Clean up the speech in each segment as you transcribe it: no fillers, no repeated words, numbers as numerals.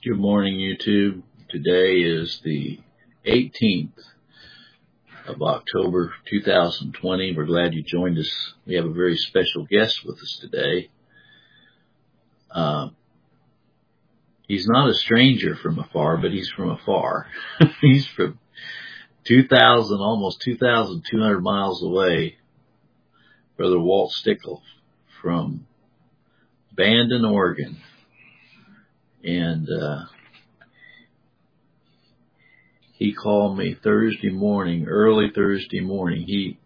Good morning, YouTube. Today is the 18th of October, 2020. We're glad you joined us. We have a very special guest with us today. He's not a stranger from afar, but he's from afar. He's from almost 2,200 miles away. Brother Walt Stickle from Bandon, Oregon. And he called me early Thursday morning.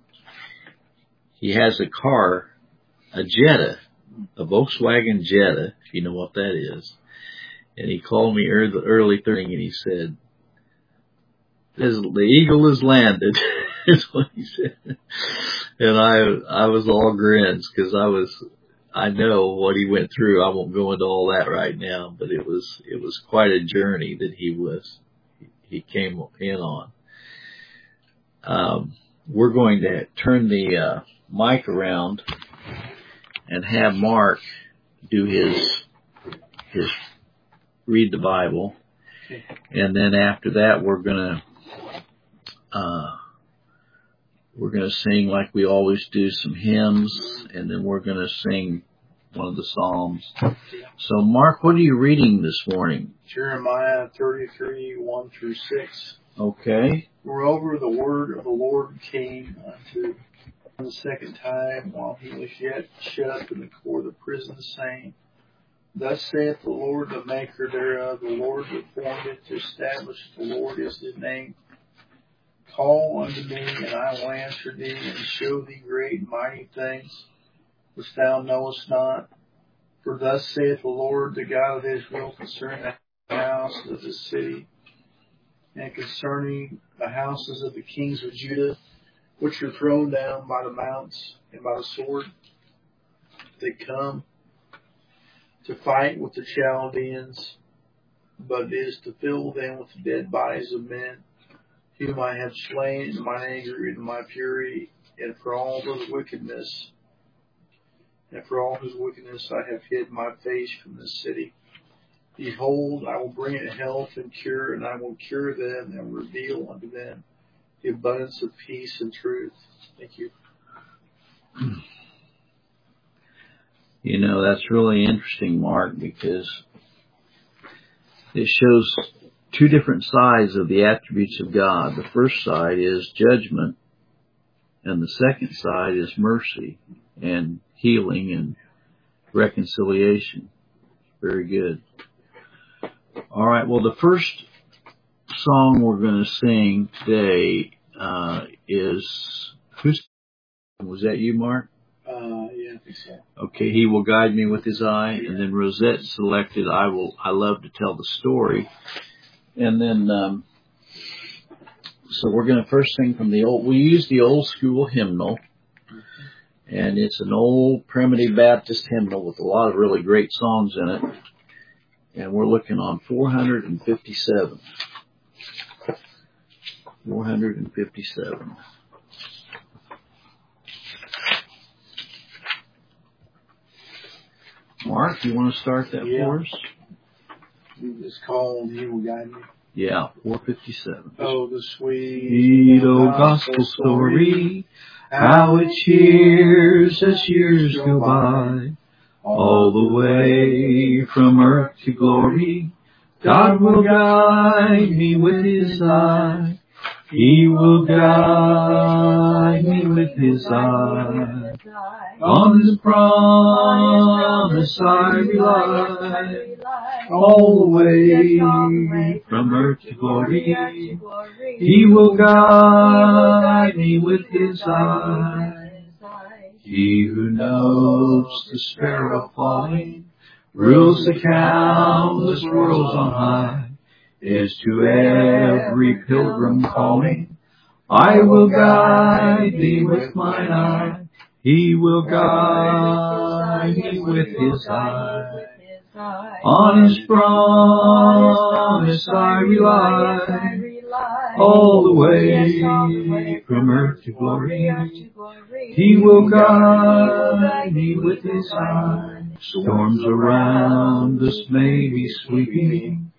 He has a car, a Jetta, a Volkswagen Jetta, if you know what that is. And he called me early Thursday and he said, "The eagle has landed," is what he said. And I was all grins because I know what he went through. I won't go into all that right now, but it was quite a journey that he came in on. We're going to turn the mic around and have Mark do his read the Bible, and then after that we're gonna sing like we always do, some hymns, and then we're gonna sing one of the Psalms. So, Mark, what are you reading this morning? Jeremiah 33, 1 through 6. Okay. Moreover, the word of the Lord came unto the second time while he was yet shut up in the court of the prison, saying, Thus saith the Lord, the maker thereof, the Lord that formed it, to establish the Lord is his name. Call unto me, and I will answer thee, and show thee great and mighty things which thou knowest not. For thus saith the Lord, the God of Israel, concerning the house of this city, and concerning the houses of the kings of Judah, which are thrown down by the mounts and by the sword, they come to fight with the Chaldeans, but it is to fill them with the dead bodies of men, whom I have slain in my anger and in my fury, and for all his wickedness I have hid my face from this city. Behold, I will bring it health and cure, and I will cure them and reveal unto them the abundance of peace and truth. Thank you. You know, that's really interesting, Mark, because it shows two different sides of the attributes of God. The first side is judgment, and the second side is mercy and healing and reconciliation. Very good. All right, well, the first song we're going to sing today is, was that you, Mark? Yeah, I think so. Okay, He Will Guide Me With His Eye, and then Rosette selected I Love to Tell the Story. And then, so we're going to first sing from we use the old school hymnal, and it's an old primitive Baptist hymnal with a lot of really great songs in it, and we're looking on 457. 457. Mark, you want to start that for us? It's called He Will Guide Me. Yeah, 457. Oh, the sweet old gospel story, how it cheers as years go by. All the way from earth to glory, God will guide me with His eye. He will guide me with His eye. On His promise I rely. All the way from earth to glory, He will guide me with His eye. He who knows the sparrow flying, rules the countless worlds on high, is to every pilgrim calling, I will guide thee with mine eye. He will guide me with His eye. On His promise I rely. All the way from earth to glory, He will guide me with His eye. Storms around us may be sweeping,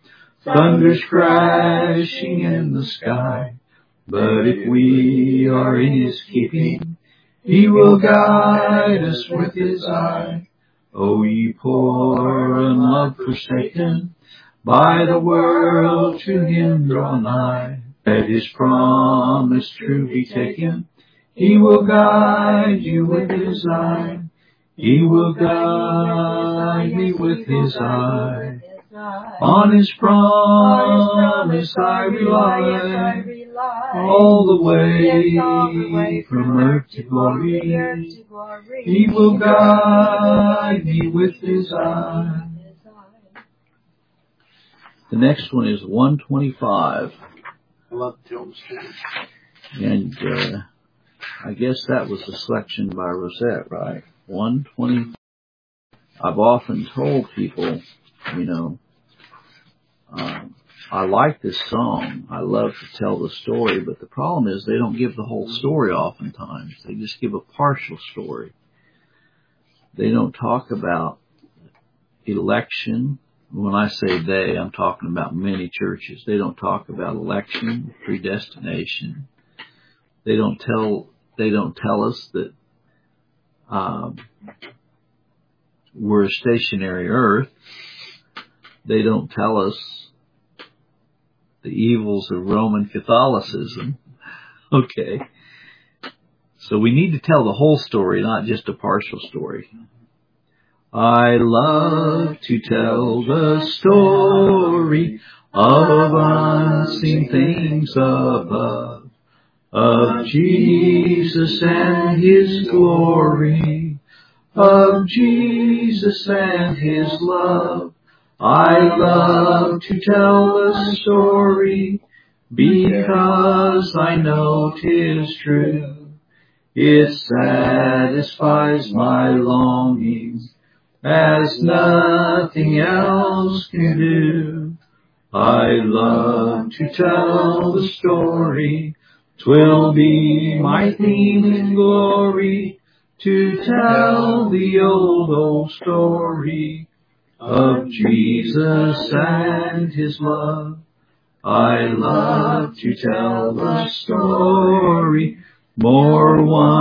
thunder's crashing in the sky. But if we are in His keeping, He will guide us with His eye. O ye poor and love forsaken, by the world to Him draw nigh. Let His promise true be taken, He will guide you with His eye. He will guide me with His eye. On His promise I rely, all the way from earth to glory. He will guide me with His eye. The next one is 125. I love to tell the story. And I guess that was a selection by Rosette, right? 120. I've often told people, you know, I like this song. I love to tell the story, but the problem is they don't give the whole story oftentimes. They just give a partial story. They don't talk about election. When I say they, I'm talking about many churches. They don't talk about election, predestination. They don't tell us that we're a stationary earth. They don't tell us the evils of Roman Catholicism. Okay. So we need to tell the whole story, not just a partial story. I love to tell the story of unseen things above, of Jesus and His glory, of Jesus and His love. I love to tell the story because I know 'tis true. It satisfies my longings as nothing else can do. I love to tell the story. 'Twill be my theme in glory to tell the old story of Jesus and His love. I love to tell the story, more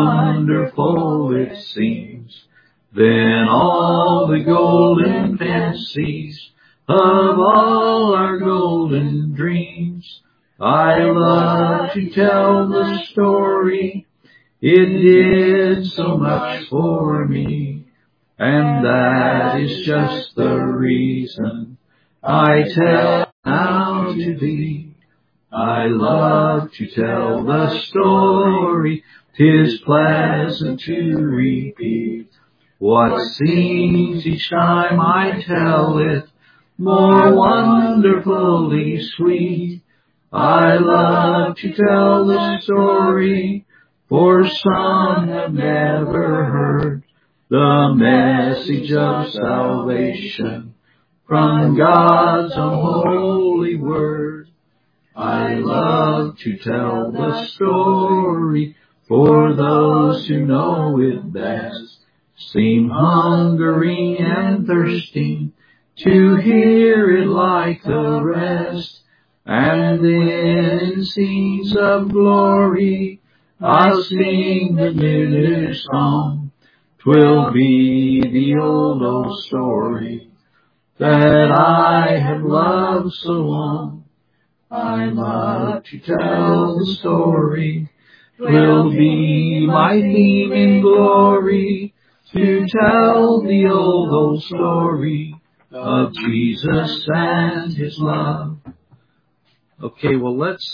wonderful it seems than all the golden fancies of all our golden dreams. I love to tell the story, it did so much for me. And that is just the reason I tell now to thee. I love to tell the story, 'tis pleasant to repeat what seems each time I tell it more wonderfully sweet. I love to tell the story, for some have never heard the message of salvation from God's unholy word. I love to tell the story, for those who know it best seem hungering and thirsting to hear it like the rest. And then in scenes of glory I'll sing the new song. 'Twill be the old story that I have loved so long. I love to tell the story. 'Twill be my theme in glory to tell the old story of Jesus and His love. Okay, well let's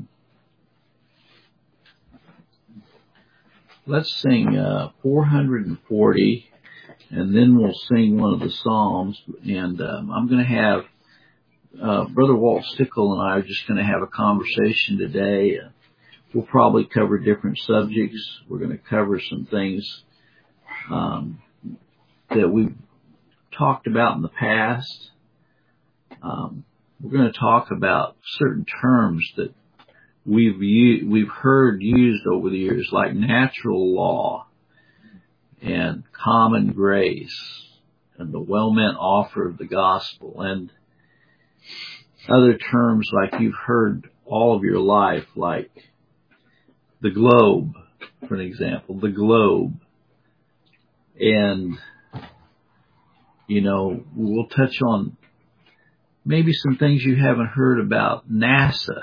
sing 440, and then we'll sing one of the Psalms. And I'm going to have Brother Walt Stickle and I are just going to have a conversation today. We'll probably cover different subjects. We're going to cover some things that we've talked about in the past. We're going to talk about certain terms that we've heard used over the years, like natural law and common grace and the well-meant offer of the gospel. And other terms like you've heard all of your life, like the globe, for an example, the globe. And, you know, we'll touch on maybe some things you haven't heard about NASA,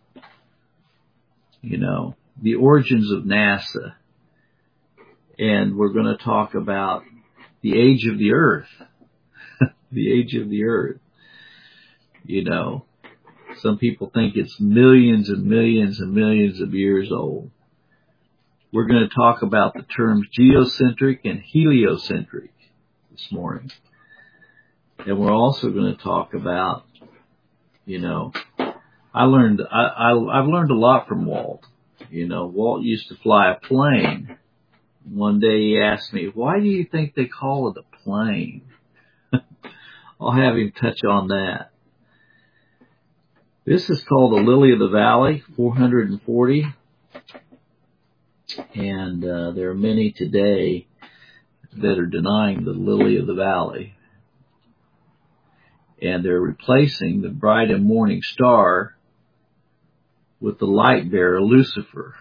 you know, the origins of NASA. And we're going to talk about the age of the earth, the age of the earth. You know, some people think it's millions and millions and millions of years old. We're going to talk about the terms geocentric and heliocentric this morning. And we're also going to talk about, you know, I've learned a lot from Walt. You know, Walt used to fly a plane. One day he asked me, why do you think they call it a plane? I'll have him touch on that. This is called the Lily of the Valley, 440. And there are many today that are denying the Lily of the Valley. And they're replacing the bright and morning star with the light bearer, Lucifer.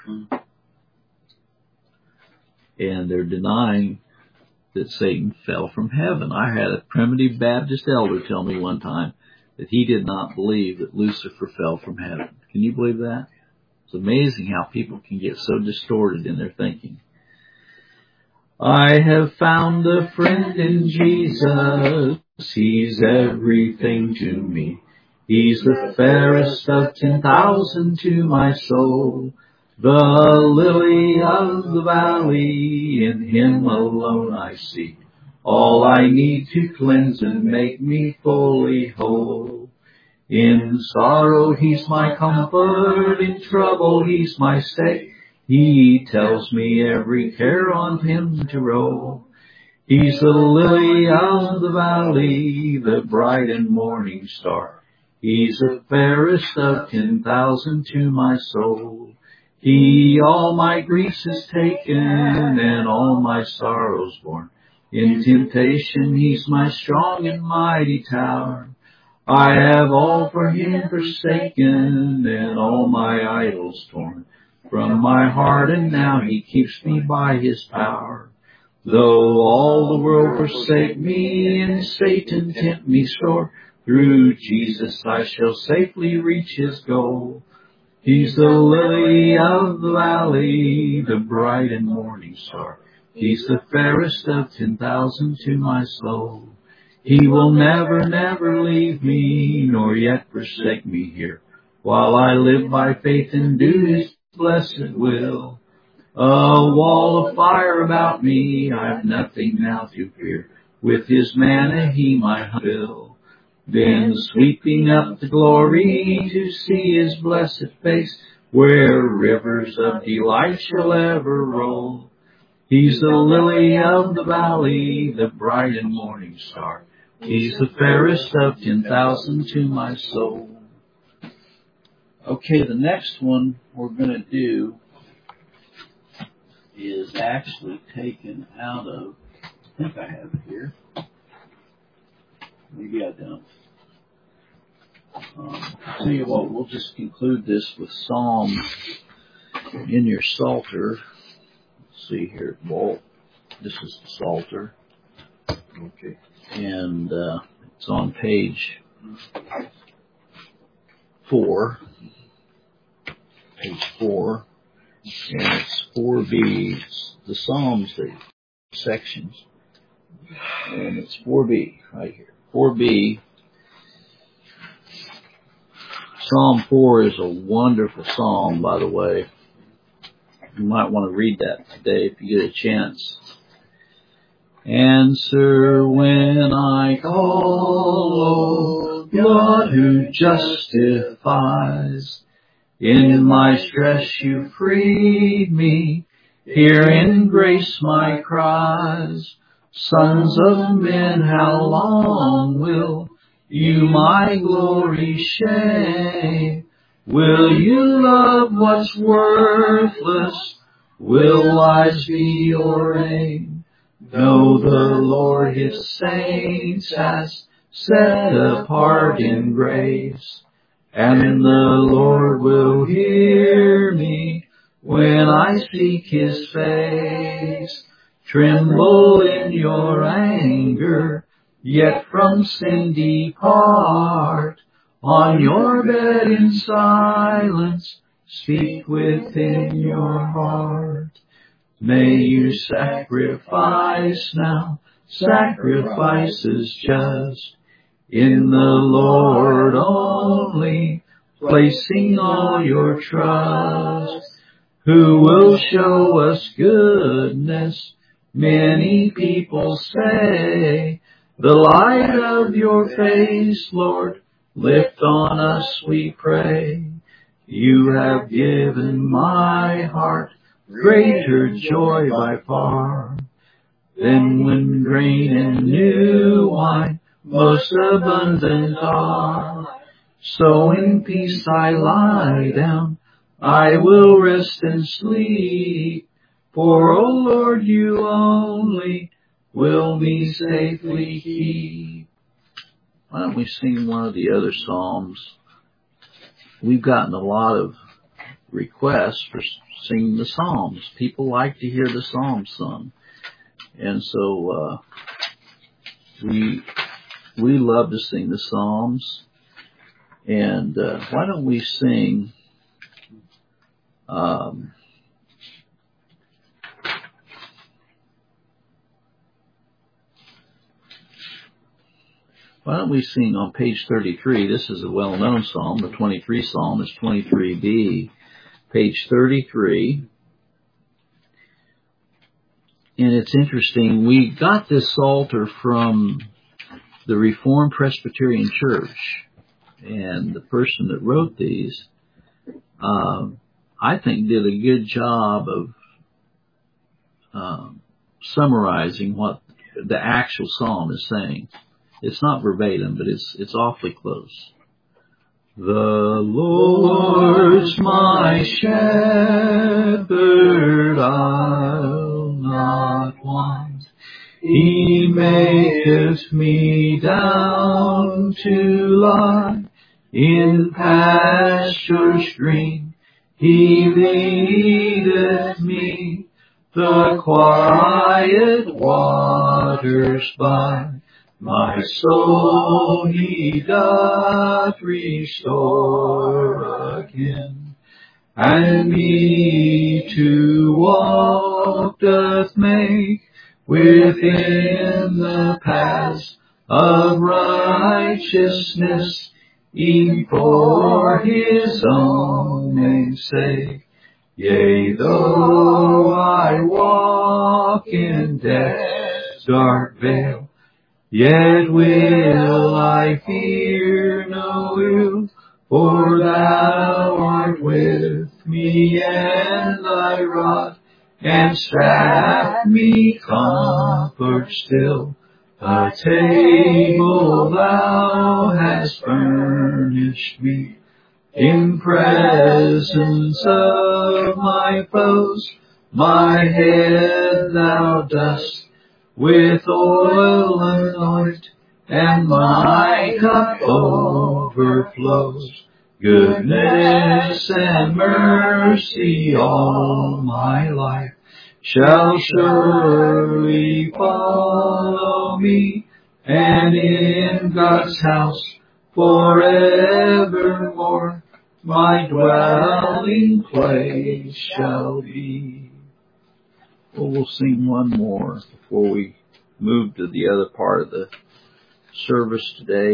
And they're denying that Satan fell from heaven. I had a primitive Baptist elder tell me one time that he did not believe that Lucifer fell from heaven. Can you believe that? It's amazing how people can get so distorted in their thinking. I have found a friend in Jesus. He's everything to me. He's the fairest of 10,000 to my soul. The lily of the valley, in him alone I see. All I need to cleanse and make me fully whole. In sorrow he's my comfort, in trouble he's my stay. He tells me every care on him to roll. He's the lily of the valley, the bright and morning star. He's the fairest of 10,000 to my soul. He all my griefs has taken and all my sorrows borne. In temptation he's my strong and mighty tower. I have all for him forsaken and all my idols torn from my heart, and now he keeps me by his power. Though all the world forsake me and Satan tempt me sore, through Jesus I shall safely reach his goal. He's the lily of the valley, the bright and morning star. He's the fairest of 10,000 to my soul. He will never, never leave me, nor yet forsake me here, while I live by faith and do his blessed will. A wall of fire about me, I've nothing now to fear. With his manna he might fill. Then sweeping up to glory to see his blessed face, where rivers of delight shall ever roll. He's the lily of the valley, the bright and morning star. He's the fairest of 10,000 to my soul. Okay, the next one we're going to do is actually taken out of, I think I have it here. Maybe I don't. I'll tell you what, we'll just conclude this with Psalm in your Psalter. Let's see here, Walt. This is the Psalter. Okay. And it's on page 4. Page 4. And it's 4B. It's the Psalms, the sections. And it's 4B right here. 4B. Psalm 4 is a wonderful psalm, by the way. You might want to read that today if you get a chance. Answer when I call, O God who justifies. In my stress you freed me. Hear in grace my cries. Sons of men, how long will you my glory shame? Will you love what's worthless? Will lies be your aim? Know the Lord his saints has set apart in grace. and the Lord will hear me when I seek His face. Tremble in your anger, yet from sin depart. On your bed in silence, speak within your heart. May you sacrifice now, sacrifices just, in the Lord only, placing all your trust. Who will show us goodness? Many people say, the light of your face, Lord, lift on us, we pray. You have given my heart greater joy by far than when grain and new wine most abundant are. So in peace I lie down, I will rest and sleep. For, O Lord, you only will me safely keep. Why don't we sing one of the other psalms? We've gotten a lot of requests for singing the psalms. People like to hear the psalms sung. And so we love to sing the psalms. And why don't we sing on page 33? This is a well-known psalm. The 23 psalm is 23b, page 33. And it's interesting. We got this psalter from the Reformed Presbyterian Church. And the person that wrote these, I think, did a good job of summarizing what the actual psalm is saying. It's not verbatim, but it's awfully close. The Lord's my shepherd, I'll not want. He maketh me down to lie in pastures green. He leadeth me the quiet waters by. My soul He doth restore again, and me to walk doth make within the paths of righteousness, e'en for His own name's sake. Yea, though I walk in death's dark vale, yet will I fear no ill, for Thou art with me, and Thy rod and staff me comfort still. A table Thou hast furnished me in presence of my foes. My head Thou dost with oil anoint, and my cup overflows. Goodness and mercy all my life shall surely follow me, and in God's house forevermore my dwelling place shall be. Well, we'll sing one more before we move to the other part of the service today.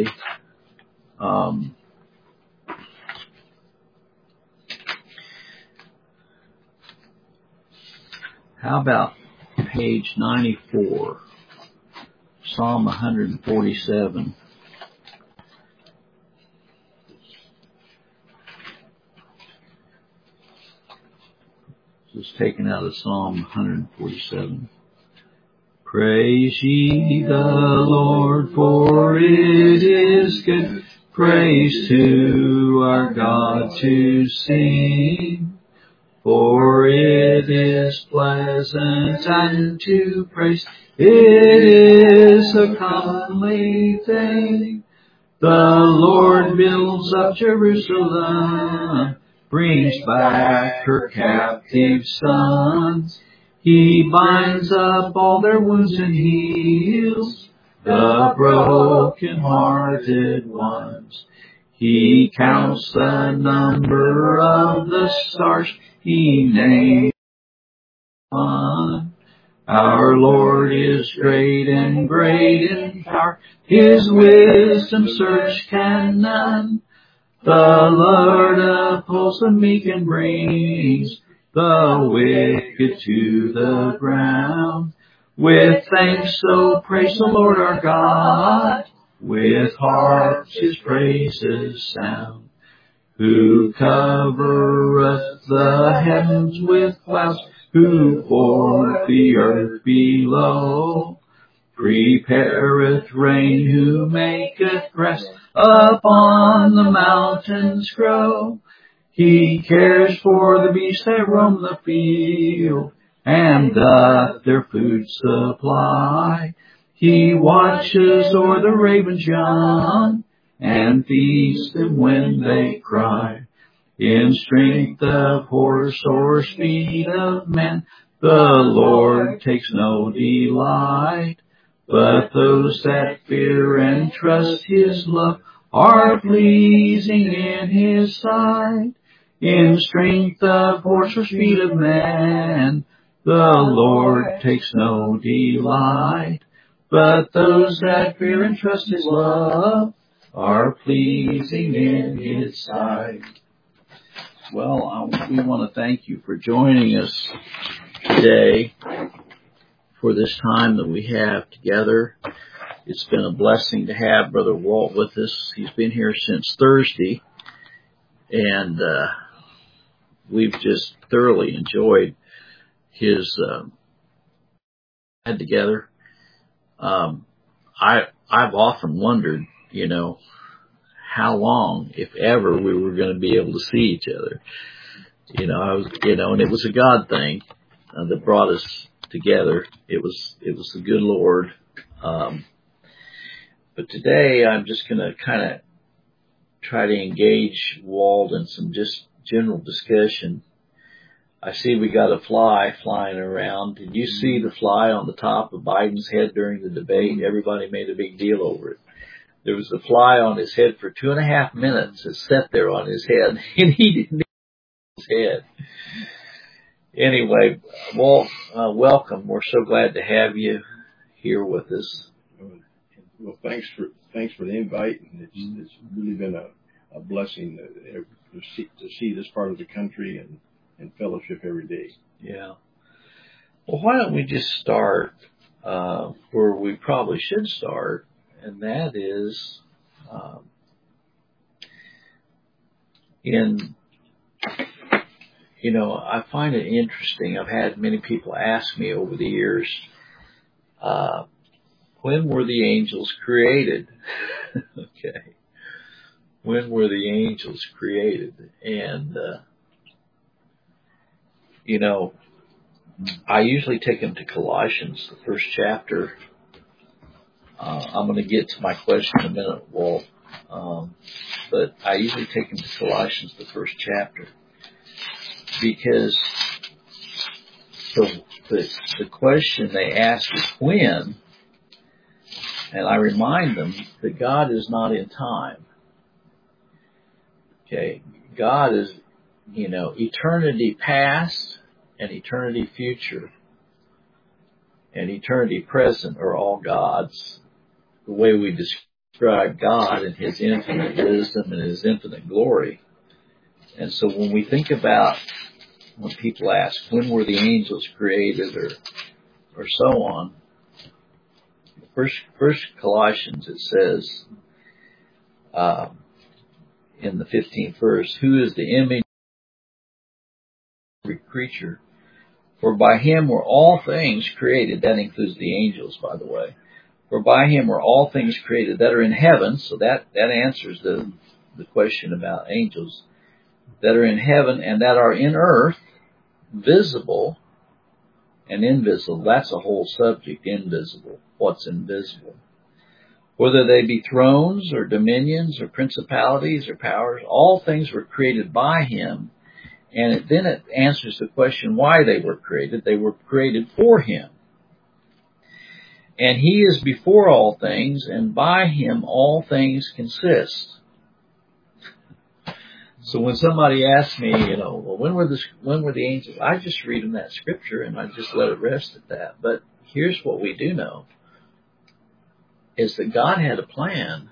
How about page 94, Psalm 147. This is taken out of Psalm 147. Praise ye the Lord, for it is good. Praise to our God to sing. For it is pleasant and to praise. It is a comely thing The Lord builds up Jerusalem, brings back her captive sons. He binds up all their wounds and heals the broken-hearted ones. He counts the number of the stars. He names one. Our Lord is great and great in power. His wisdom search can none. The Lord upholds the meek and brings the wicked to the ground. With thanks, so praise the Lord our God. With harps his praises sound. Who covereth the heavens with clouds, who formed the earth below, prepareth rain, who maketh grass upon the mountains grow. He cares for the beasts that roam the field, and doth their food supply. He watches o'er the ravens young, and feeds them when they cry. In strength of horse or speed of man, the Lord takes no delight. But those that fear and trust his love are pleasing in his sight. In strength of horse or speed of man, the Lord takes no delight. But those that fear and trust his love are pleasing in his sight. Well, we want to thank you for joining us today for this time that we have together. It's been a blessing to have Brother Walt with us. He's been here since Thursday, and we've just thoroughly enjoyed his time together. I've often wondered, how long, if ever, we were going to be able to see each other. And it was a God thing that brought us together. It was the good Lord. But today I'm just going to kind of try to engage Walt in some just general discussion. I see we got a fly flying around. Did you see the fly on the top of Biden's head during the debate? Everybody made a big deal over it. There was a fly on his head for 2.5 minutes. It sat there on his head, and he didn't hit his head. Anyway, Walt, welcome. We're so glad to have you here with us. Well, thanks for the invite, and it's really been a blessing to see this part of the country and fellowship every day. Yeah. Well, why don't we just start where we probably should start, and that is I find it interesting. I've had many people ask me over the years, when were the angels created? Okay. When were the angels created? And, I usually take them to Colossians, the first chapter. I'm going to get to my question in a minute, Walt. But I usually take them to Colossians, the first chapter, because the question they ask is when, and I remind them that God is not in time. Okay, God is, eternity past and eternity future and eternity present are all God's. The way we describe God and his infinite wisdom and his infinite glory. And so when we think about, when people ask, when were the angels created or so on, first Colossians, it says, in the 15th verse, who is the image of every creature? For by him were all things created. That includes the angels, by the way. For by him were all things created that are in heaven. So that answers the question about angels. That are in heaven and that are in earth, visible and invisible. That's a whole subject, invisible. What's invisible? Whether they be thrones or dominions or principalities or powers, all things were created by him. And then it answers the question why they were created. They were created for him. And he is before all things, and by him all things consist. So when somebody asks me, well, when were the angels? I just read them that scripture and I just let it rest at that. But here's what we do know, is that God had a plan.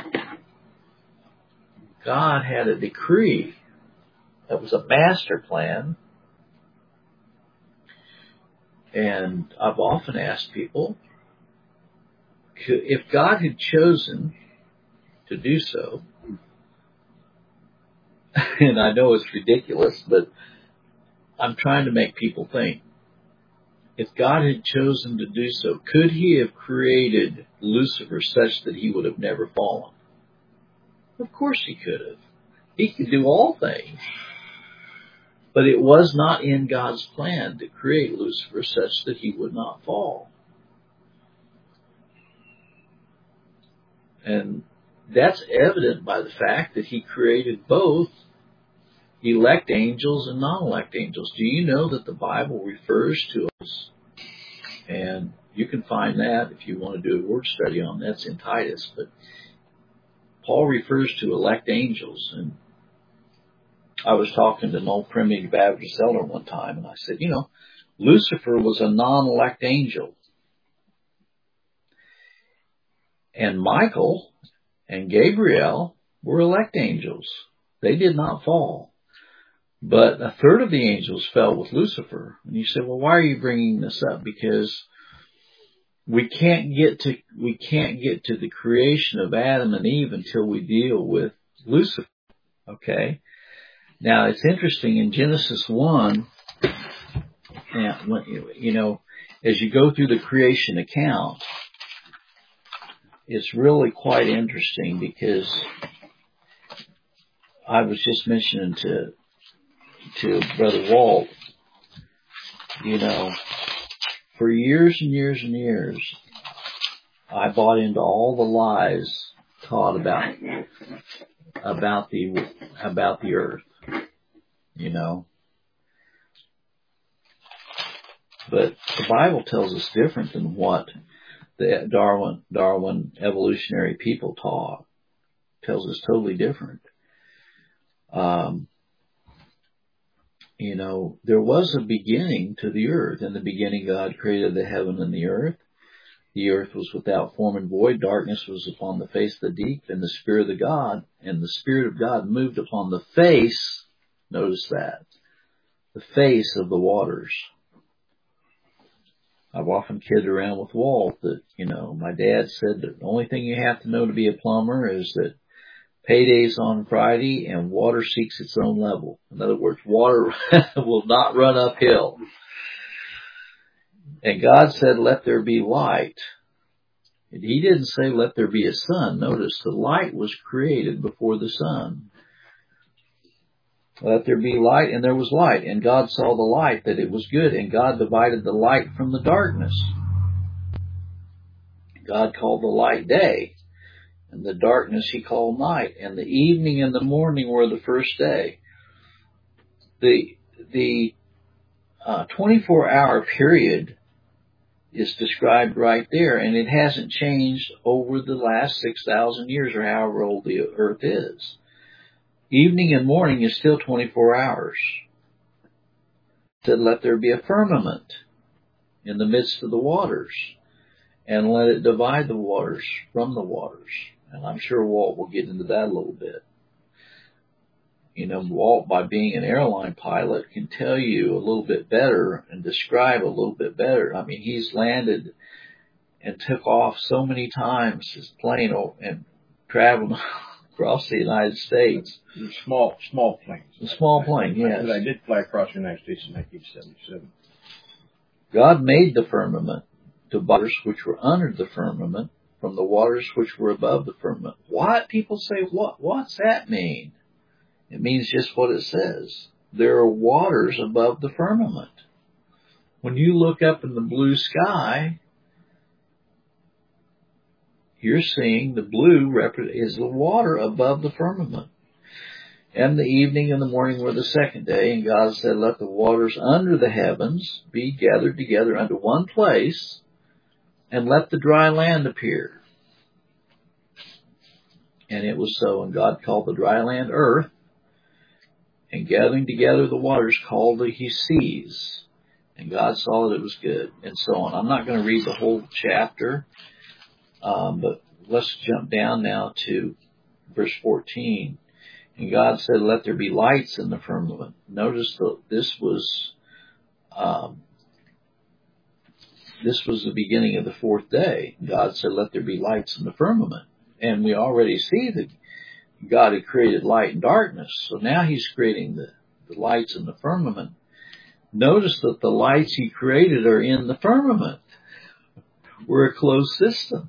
God had a decree. That was a master plan. And I've often asked people, if God had chosen to do so, and I know it's ridiculous, but I'm trying to make people think. If God had chosen to do so, could he have created Lucifer such that he would have never fallen? Of course he could have. He could do all things. But it was not in God's plan to create Lucifer such that he would not fall. And that's evident by the fact that he created both elect angels and non-elect angels. Do you know that the Bible refers to us? And you can find that if you want to do a word study on that. It's in Titus. But Paul refers to elect angels. And I was talking to an old Primitive Baptist elder one time, and I said, Lucifer was a non-elect angel. And Michael and Gabriel were elect angels. They did not fall. But a third of the angels fell with Lucifer. And you say, well, why are you bringing this up? Because we can't get to the creation of Adam and Eve until we deal with Lucifer. Okay? Now, it's interesting in Genesis 1, as you go through the creation account, it's really quite interesting because I was just mentioning to Brother Walt, for years and years and years, I bought into all the lies taught about the earth, But the Bible tells us different than what the Darwin evolutionary people taught. It tells us totally different. There was a beginning to the earth. In the beginning, God created the heaven and the earth. The earth was without form and void. Darkness was upon the face of the deep, and the Spirit of God moved upon the face. Notice that. The face of the waters. I've often kidded around with Walt that, my dad said that the only thing you have to know to be a plumber is that payday's on Friday and water seeks its own level. In other words, water will not run uphill. And God said, let there be light. And he didn't say, let there be a sun. Notice the light was created before the sun. Let there be light, and there was light. And God saw the light, that it was good. And God divided the light from the darkness. God called the light day, and the darkness he called night. And the evening and the morning were the first day. The 24-hour period is described right there, and it hasn't changed over the last 6,000 years or however old the earth is. Evening and morning is still 24 hours. It said, let there be a firmament in the midst of the waters, and let it divide the waters from the waters. And I'm sure Walt will get into that a little bit. Walt, by being an airline pilot, can tell you a little bit better and describe a little bit better. I mean, he's landed and took off so many times his plane and traveled across the United States. Small planes. A small plane, yes. I did fly across the United States in 1977. God made the firmament, the waters which were under the firmament, from the waters which were above the firmament. What? People say, what's that mean? It means just what it says. There are waters above the firmament. When you look up in the blue sky, you're seeing the blue is the water above the firmament. And the evening and the morning were the second day, and God said, let the waters under the heavens be gathered together unto one place, and let the dry land appear. And it was so, and God called the dry land earth, and gathering together the waters called he seas. And God saw that it was good, and so on. I'm not going to read the whole chapter, but let's jump down now to verse 14. And God said, let there be lights in the firmament. Notice that this was the beginning of the fourth day. God said, let there be lights in the firmament. And we already see that God had created light and darkness. So now he's creating the lights in the firmament. Notice that the lights he created are in the firmament. We're a closed system.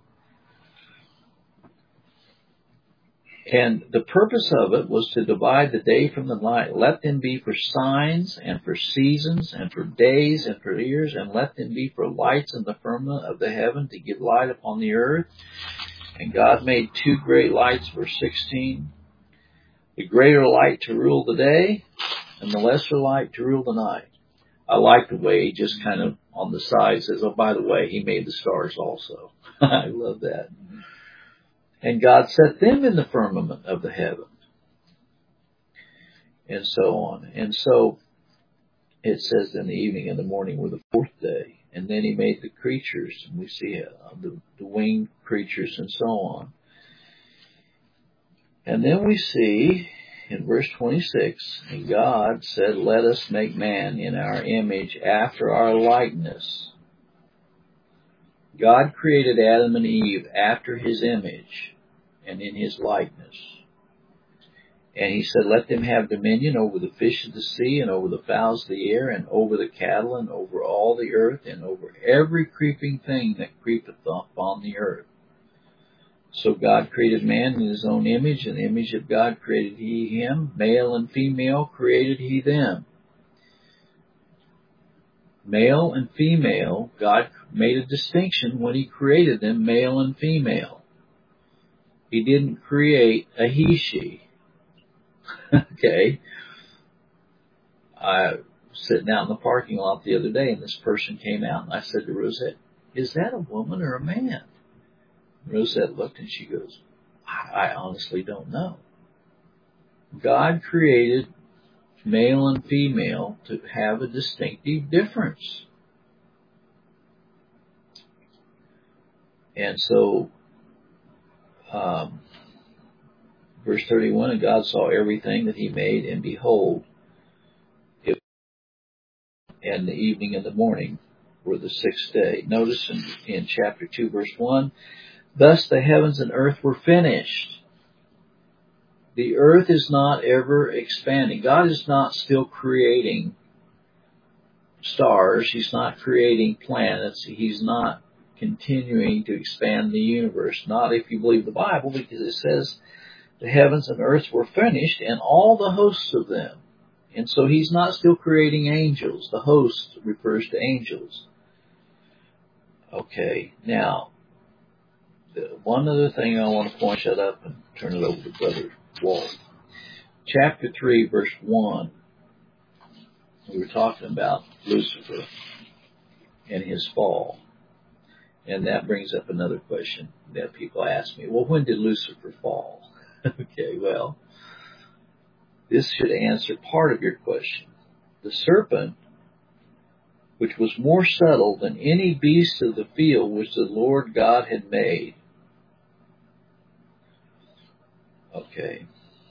And the purpose of it was to divide the day from the night. Let them be for signs and for seasons and for days and for years, and let them be for lights in the firmament of the heaven to give light upon the earth. And God made two great lights, verse 16. The greater light to rule the day, and the lesser light to rule the night. I like the way he just kind of on the side says, oh, by the way, he made the stars also. I love that. And God set them in the firmament of the heaven. And so on. And so it says in the evening and the morning were the fourth day. And then he made the creatures. And we see the winged creatures and so on. And then we see in verse 26, and God said, let us make man in our image after our likeness. God created Adam and Eve after his image and in his likeness. And he said, let them have dominion over the fish of the sea and over the fowls of the air and over the cattle and over all the earth and over every creeping thing that creepeth upon the earth. So God created man in his own image. In the image of God created he him. Male and female created he them. Male and female, God made a distinction when he created them, male and female. He didn't create a he-she. Okay. I was sitting out in the parking lot the other day, and this person came out, and I said to Rosette, is that a woman or a man? Rosette looked, and she goes, I honestly don't know. God created male and female to have a distinctive difference. And so, verse 31, and God saw everything that he made, and behold, and the evening and the morning were the sixth day. Notice in chapter 2, verse 1, thus the heavens and earth were finished. The earth is not ever expanding. God is not still creating stars. He's not creating planets. He's not continuing to expand the universe. Not if you believe the Bible, because it says the heavens and earth were finished and all the hosts of them. And so he's not still creating angels. The host refers to angels. Okay, now, one other thing I want to point that up and turn it over to Brother Walt. Chapter 3, verse 1, we were talking about Lucifer and his fall. And that brings up another question that people ask me. Well, when did Lucifer fall? Okay, well, this should answer part of your question. The serpent, which was more subtle than any beast of the field which the Lord God had made. Okay.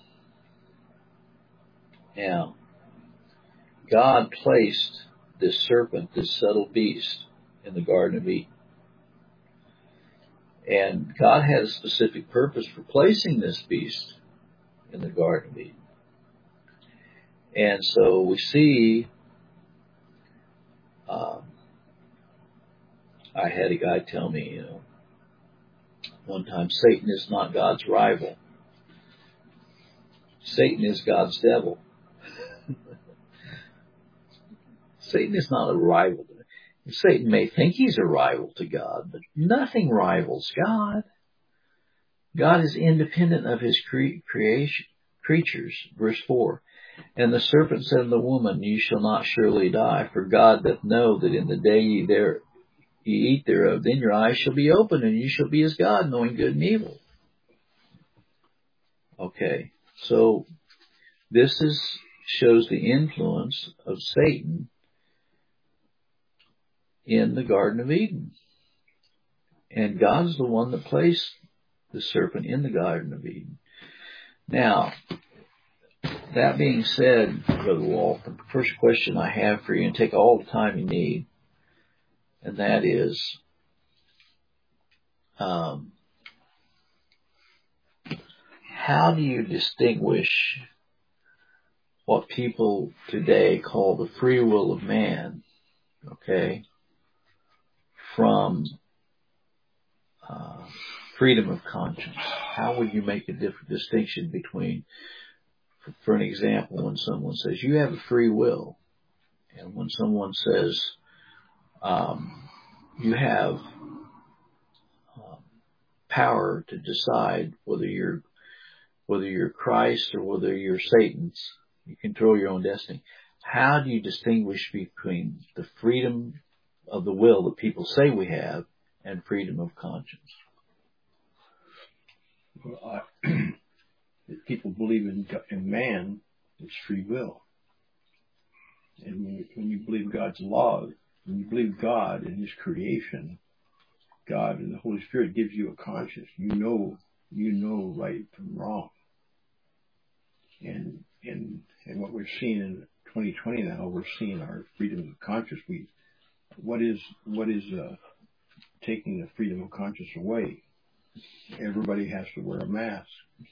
Now, God placed this serpent, this subtle beast, in the Garden of Eden. And God had a specific purpose for placing this beast in the Garden of Eden. And so we see, I had a guy tell me, one time, Satan is not God's rival. Satan is God's devil. Satan is not a rival. Satan may think he's a rival to God, but nothing rivals God. God is independent of his creatures. Verse 4. And the serpent said unto the woman, Ye shall not surely die, for God doth know that in the day ye eat thereof, then your eyes shall be opened, and you shall be as God, knowing good and evil. Okay, so this shows the influence of Satan in the Garden of Eden. And God's the one that placed the serpent in the Garden of Eden. Now, that being said, Brother Walt, the first question I have for you, and take all the time you need, and that is, how do you distinguish what people today call the free will of man, okay, from freedom of conscience? How would you make a different distinction between, for an example, when someone says you have a free will, and when someone says you have power to decide whether you're Christ or whether you're Satan's, you control your own destiny. How do you distinguish between the freedom of the will that people say we have and freedom of conscience? Well, people believe in man, it's free will. And when you believe God's law, when you believe God and his creation, God and the Holy Spirit gives you a conscience. You know right from wrong. And what we're seeing in 2020 now, we're seeing our freedom of conscience. What is taking the freedom of conscience away? Everybody has to wear a mask.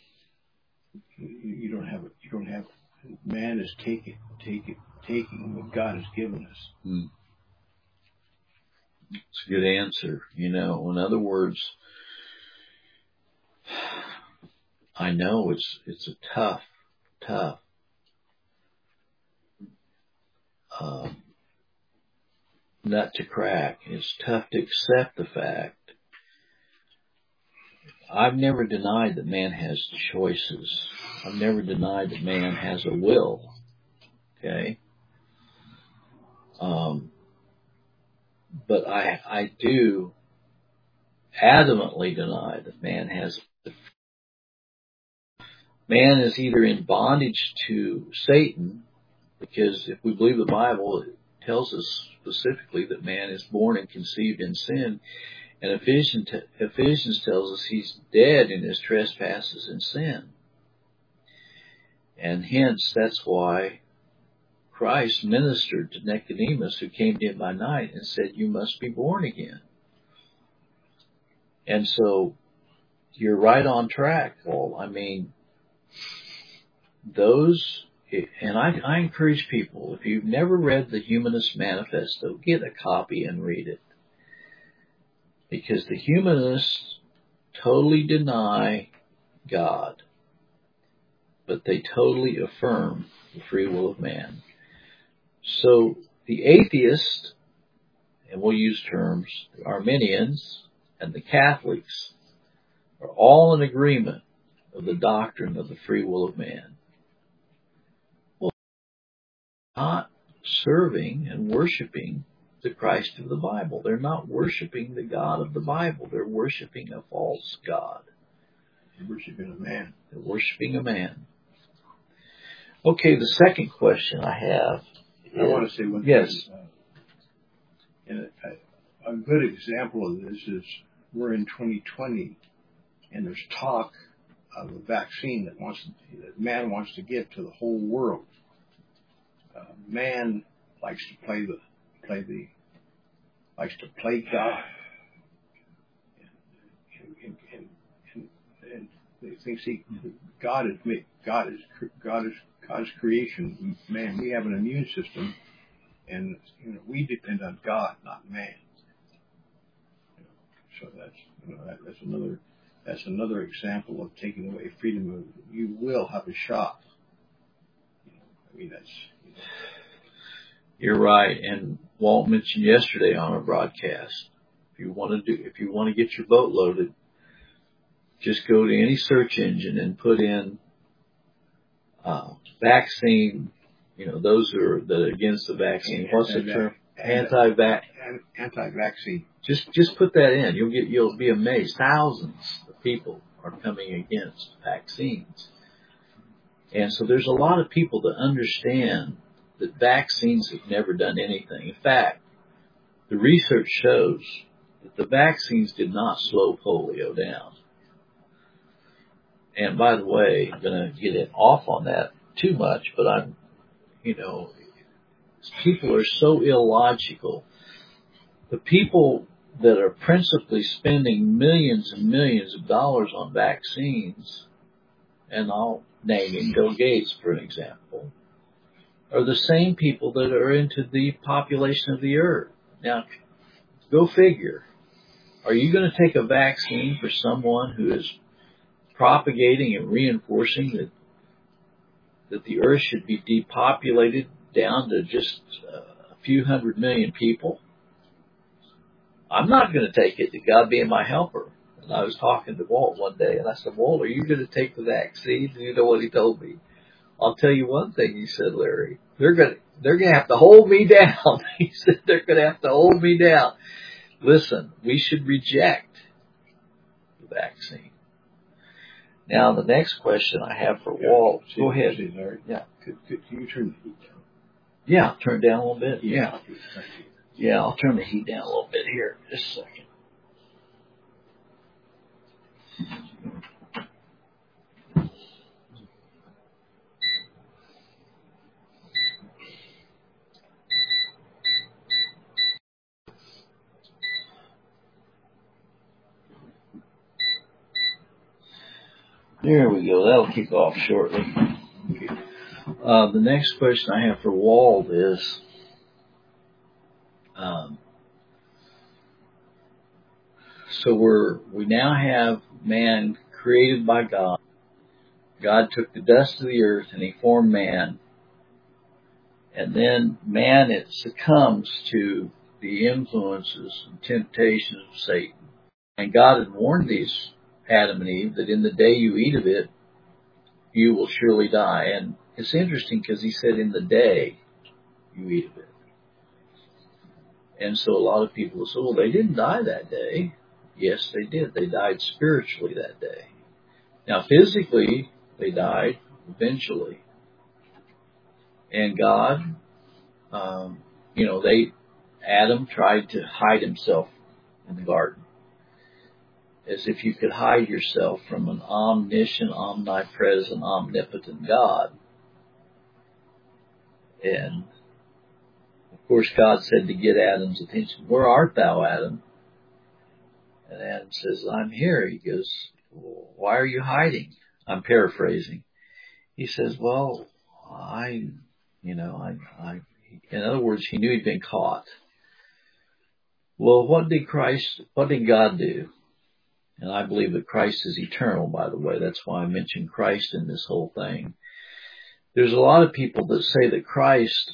You don't have. Man is taking what God has given us. It's a good answer. In other words, I know it's a tough nut to crack. It's tough to accept the fact. I've never denied that man has choices. I've never denied that man has a will. Okay? But I do adamantly deny that man is either in bondage to Satan, because if we believe the Bible, it tells us specifically that man is born and conceived in sin. And Ephesians tells us he's dead in his trespasses and sin. And hence, that's why Christ ministered to Nicodemus, who came to him by night, and said, you must be born again. And so, you're right on track, Paul. I mean, and I encourage people, if you've never read the Humanist Manifesto, get a copy and read it. Because the humanists totally deny God, but they totally affirm the free will of man. So the atheists, and we'll use terms, the Arminians and the Catholics, are all in agreement of the doctrine of the free will of man. Well, they're not serving and worshiping the Christ of the Bible. They're not worshiping the God of the Bible. They're worshiping a false God. They're worshiping a man. They're worshiping a man. Okay, the second question I have is, I want to say one thing. Yes. And a good example of this is we're in 2020, and there's talk of a vaccine that man wants to give to the whole world. Man likes to play God, and they think God is creation. Man, we have an immune system, and we depend on God, not man. So that's another example of taking away freedom of. You will have a shot. You're right, and Walt mentioned yesterday on our broadcast, if you want to get your boat loaded, just go to any search engine and put in vaccine, those that are against the vaccine. What's the term? Anti-vaccine. Just put that in. You'll be amazed. Thousands of people are coming against vaccines. And so there's a lot of people that understand that vaccines have never done anything. In fact, the research shows that the vaccines did not slow polio down. And by the way, I'm going to get it off on that too much, but people are so illogical. The people that are principally spending millions and millions of dollars on vaccines, and I'll name Bill Gates for an example, are the same people that are into the population of the earth. Now, go figure. Are you going to take a vaccine for someone who is propagating and reinforcing that the earth should be depopulated down to just a few 100 million people? I'm not going to take it, to God being my helper. And I was talking to Walt one day, and I said, Walt, are you going to take the vaccine? And you know what he told me? I'll tell you one thing, he said, Larry. They're going to have to hold me down. He said, they're going to have to hold me down. Listen, we should reject the vaccine. Now, the next question I have for Walt. Go ahead. Yeah. Could you turn the heat down? Yeah, turn it down a little bit. Yeah. Yeah, I'll turn the heat down a little bit here. Just a second. There we go. That'll kick off shortly. The next question I have for Walt is, so we now have man created by God. God took the dust of the earth and he formed man. And then man, it succumbs to the influences and temptations of Satan. And God had warned these Adam and Eve that in the day you eat of it, you will surely die. And it's interesting because he said in the day you eat of it. And so a lot of people will say, well, they didn't die that day. Yes, they did. They died spiritually that day. Now, physically, they died eventually. And God, Adam tried to hide himself in the garden. As if you could hide yourself from an omniscient, omnipresent, omnipotent God. And, of course, God said to get Adam's attention, where art thou, Adam? And Adam says, I'm here. He goes, well, why are you hiding? I'm paraphrasing. He says, well, in other words, he knew he'd been caught. Well, what did God do? And I believe that Christ is eternal, by the way. That's why I mentioned Christ in this whole thing. There's a lot of people that say that Christ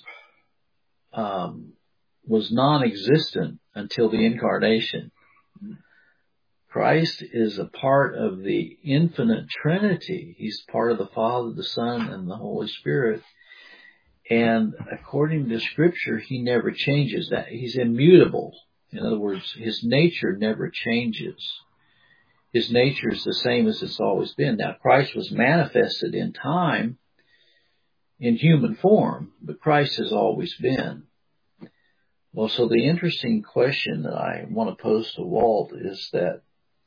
was non-existent until the incarnation. Christ is a part of the infinite Trinity. He's part of the Father, the Son, and the Holy Spirit. And according to Scripture, he never changes that. He's immutable. In other words, his nature never changes. His nature is the same as it's always been. Now, Christ was manifested in time in human form, but Christ has always been. Well, so the interesting question that I want to pose to Walt is that,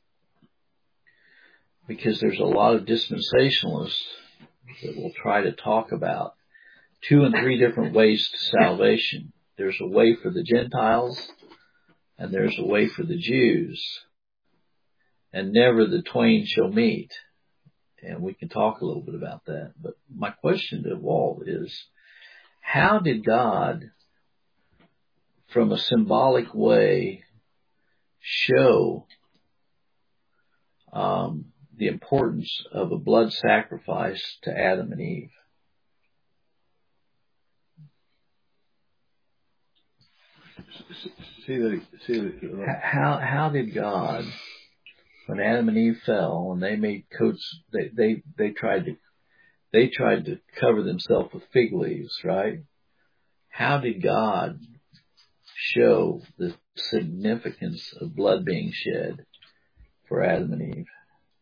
because there's a lot of dispensationalists that will try to talk about 2 and 3 different ways to salvation. There's a way for the Gentiles, and there's a way for the Jews. And never the twain shall meet. And we can talk a little bit about that. But my question to Walt is, how did God, from a symbolic way, show the importance of a blood sacrifice to Adam and Eve? How did God when Adam and Eve fell and they made coats, they tried to cover themselves with fig leaves, right? How did God show the significance of blood being shed for Adam and Eve?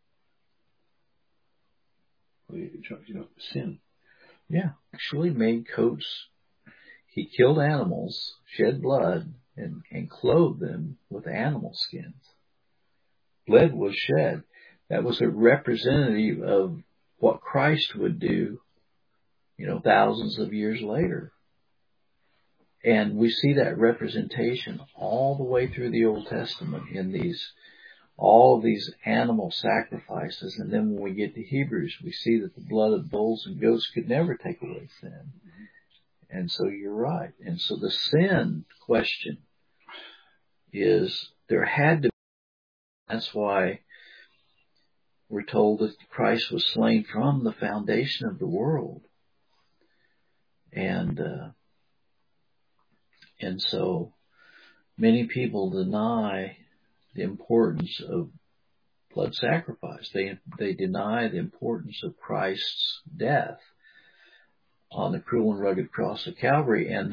Sin. Yeah, actually made coats. He killed animals, shed blood, and clothed them with animal skins. Blood was shed. That was a representative of what Christ would do, thousands of years later. And we see that representation all the way through the Old Testament in all of these animal sacrifices. And then when we get to Hebrews, we see that the blood of bulls and goats could never take away sin. And so you're right. And so the sin question is there had to be. That's why we're told that Christ was slain from the foundation of the world. And so many people deny the importance of blood sacrifice. They deny the importance of Christ's death on the cruel and rugged cross of Calvary. And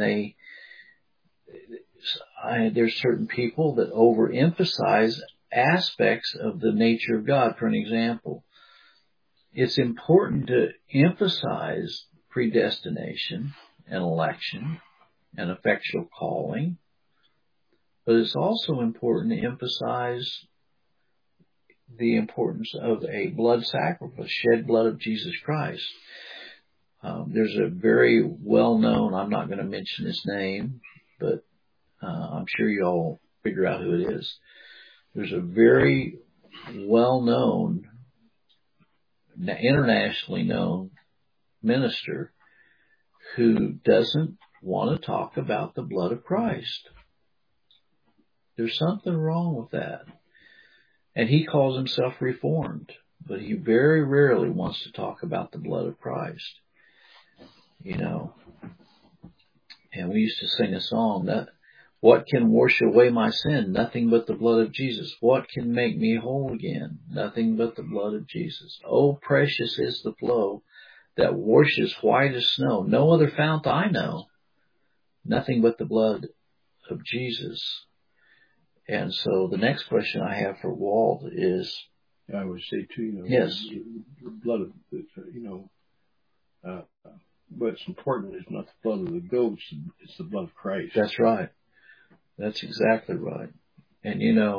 there's certain people that overemphasize aspects of the nature of God. For an example, it's important to emphasize predestination and election and effectual calling, but it's also important to emphasize the importance of a blood sacrifice, shed blood of Jesus Christ. There's a very well-known, I'm not going to mention his name, but I'm sure you all figure out who it is. There's a very well-known, internationally known minister who doesn't want to talk about the blood of Christ. There's something wrong with that. And he calls himself Reformed, but he very rarely wants to talk about the blood of Christ. And we used to sing a song that, what can wash away my sin? Nothing but the blood of Jesus. What can make me whole again? Nothing but the blood of Jesus. Oh, precious is the flow that washes white as snow. No other fount I know. Nothing but the blood of Jesus. And so the next question I have for Walt is... I would say too, yes, the blood of, what's important is not the blood of the goats, it's the blood of Christ. That's right. That's exactly right. And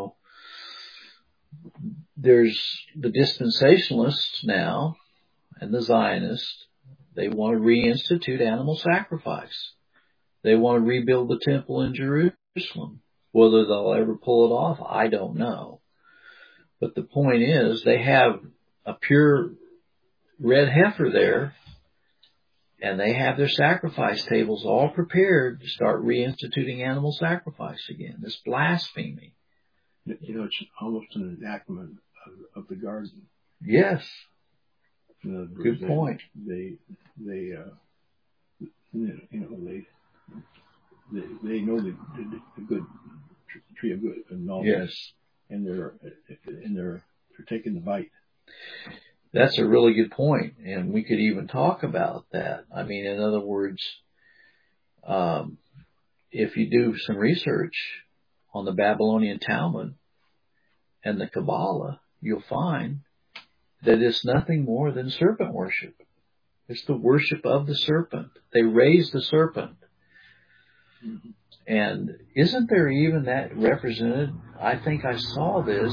there's the dispensationalists now and the Zionists. They want to reinstitute animal sacrifice. They want to rebuild the temple in Jerusalem. Whether they'll ever pull it off, I don't know. But the point is, they have a pure red heifer there, and they have their sacrifice tables all prepared to start reinstituting animal sacrifice again. This blasphemy. It's almost an enactment of the garden. Yes. Good point. They know the good tree of good and knowledge. Yes. And they're taking the bite. That's a really good point, and we could even talk about that. I mean, in other words, if you do some research on the Babylonian Talmud and the Kabbalah, you'll find that it's nothing more than serpent worship. It's the worship of the serpent. They raise the serpent. Mm-hmm. And isn't there even that represented? I think I saw this.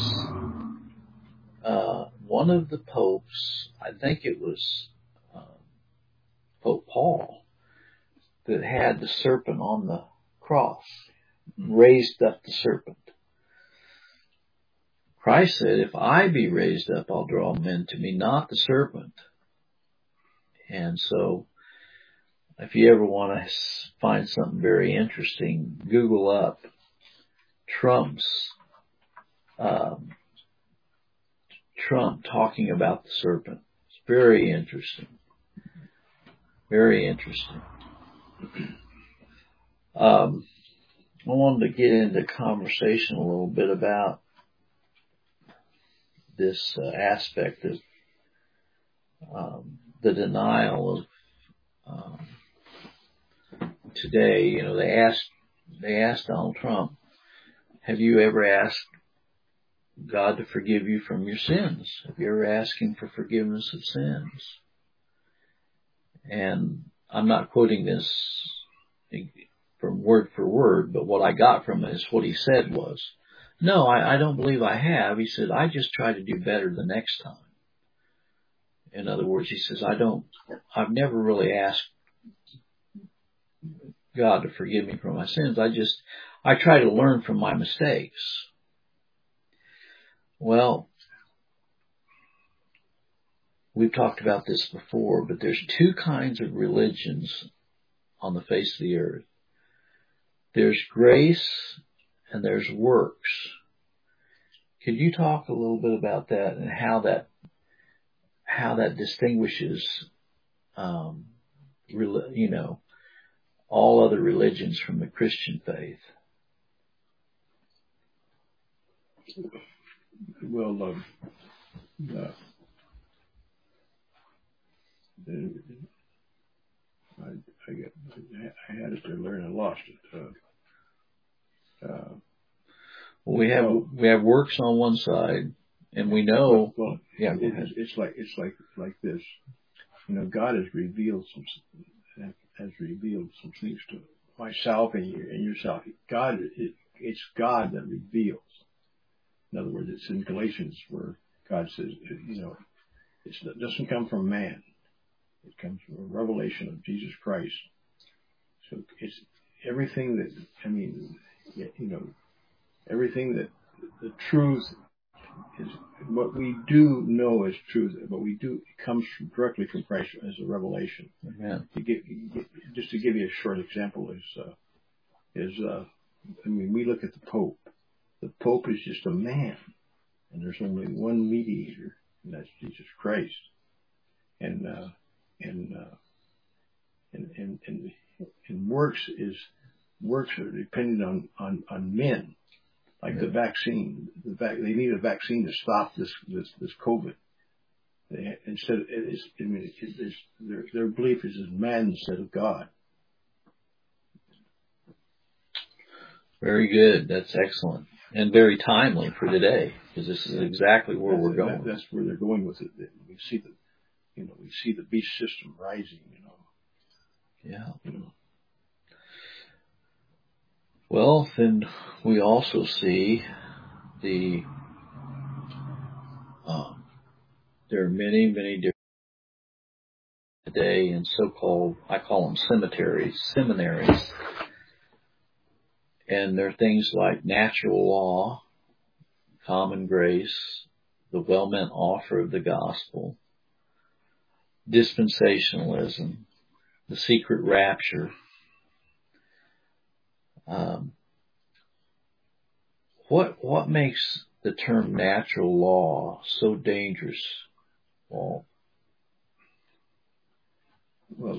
One of the popes, I think it was Pope Paul, that had the serpent on the cross, raised up the serpent. Christ said, if I be raised up, I'll draw men to me, not the serpent. And so, if you ever want to find something very interesting, Google up Trump talking about the serpent. It's very interesting. Very interesting. I wanted to get into conversation a little bit about this aspect of the denial of today. You know, they asked Donald Trump, have you ever asked God to forgive you from your sins? Have you ever asked Him for forgiveness of sins? And I'm not quoting this from word for word, but what I got from it is what he said was, no, I don't believe I have. He said, I just try to do better the next time. In other words, he says, I've never really asked God to forgive me for my sins. I try to learn from my mistakes. Well, we've talked about this before, but there's two kinds of religions on the face of the earth. There's grace and there's works. Could you talk a little bit about that and how that distinguishes, all other religions from the Christian faith? Well, I had it to learn and lost it. We have works on one side, and we know. Well, yeah, it's like this. You know, God has revealed some things to myself and yourself. It's God that reveals. In other words, it's in Galatians where God says, it doesn't come from man. It comes from a revelation of Jesus Christ. So it's everything everything that the truth is, what we do know is truth, but it comes directly from Christ as a revelation. Amen. Just to give you a short example we look at the Pope. The Pope is just a man, and there's only one mediator, and that's Jesus Christ. And works are dependent on men, like the vaccine. They need a vaccine to stop this COVID. Their belief is in man instead of God. Very good. That's excellent and very timely for today, because this is exactly where we're going. That's where they're going with it. We see the beast system rising. Yeah. Well, then we also see there are many different today in so-called, I call them seminaries. And there are things like natural law, common grace, the well-meant offer of the gospel, dispensationalism, the secret rapture. What makes the term natural law so dangerous, Paul? Well,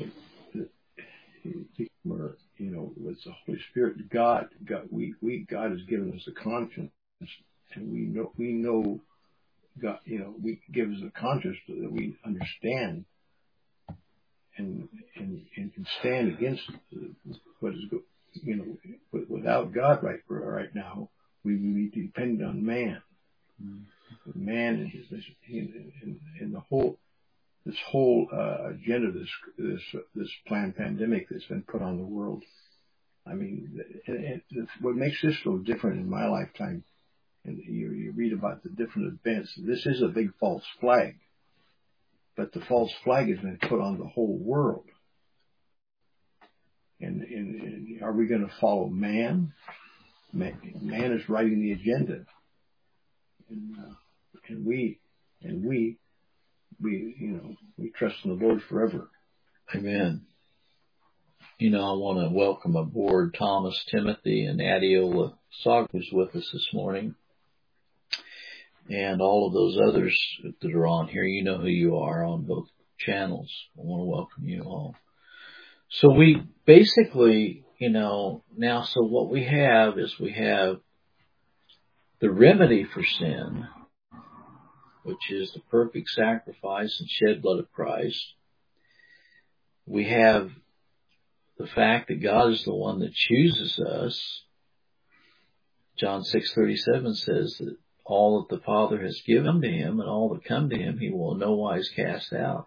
with the Holy Spirit, God has given us a conscience, and we know God. We give us a conscience that we understand and can stand against what is without God right now. We will be dependent on man. Mm-hmm. Man and this whole agenda, this planned pandemic that's been put on the world. I mean, what makes this so different in my lifetime, and you read about the different events. This is a big false flag, but the false flag has been put on the whole world. And are we going to follow man? Man is writing the agenda, and we trust in the Lord forever. Amen. I want to welcome aboard Thomas Timothy and Adiola Sog, who's with us this morning, and all of those others that are on here. You know who you are on both channels. I want to welcome you all. So we basically, now, so what we have is we have the remedy for sin, which is the perfect sacrifice and shed blood of Christ. We have the fact that God is the one that chooses us. John 6:37 says that all that the Father has given to him and all that come to him, he will in no wise cast out.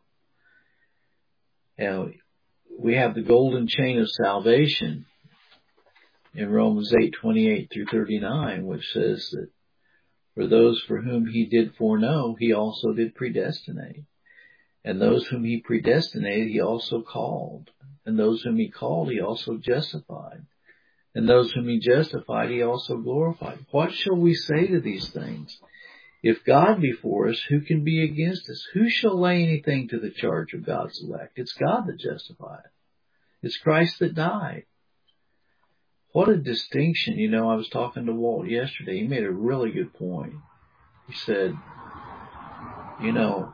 And we have the golden chain of salvation in Romans 8:28 through 39, which says that for those for whom he did foreknow, he also did predestinate. And those whom he predestinated, he also called. And those whom he called, he also justified. And those whom he justified, he also glorified. What shall we say to these things? If God be for us, who can be against us? Who shall lay anything to the charge of God's elect? It's God that justifieth. It's Christ that died. What a distinction. You know, I was talking to Walt yesterday. He made a really good point. He said, you know,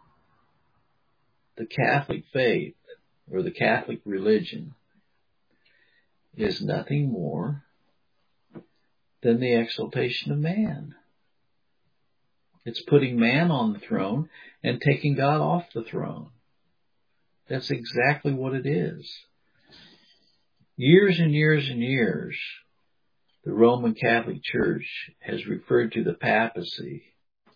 the Catholic faith or the Catholic religion is nothing more than the exaltation of man. It's putting man on the throne and taking God off the throne. That's exactly what it is. Years and years and years, the Roman Catholic Church has referred to the papacy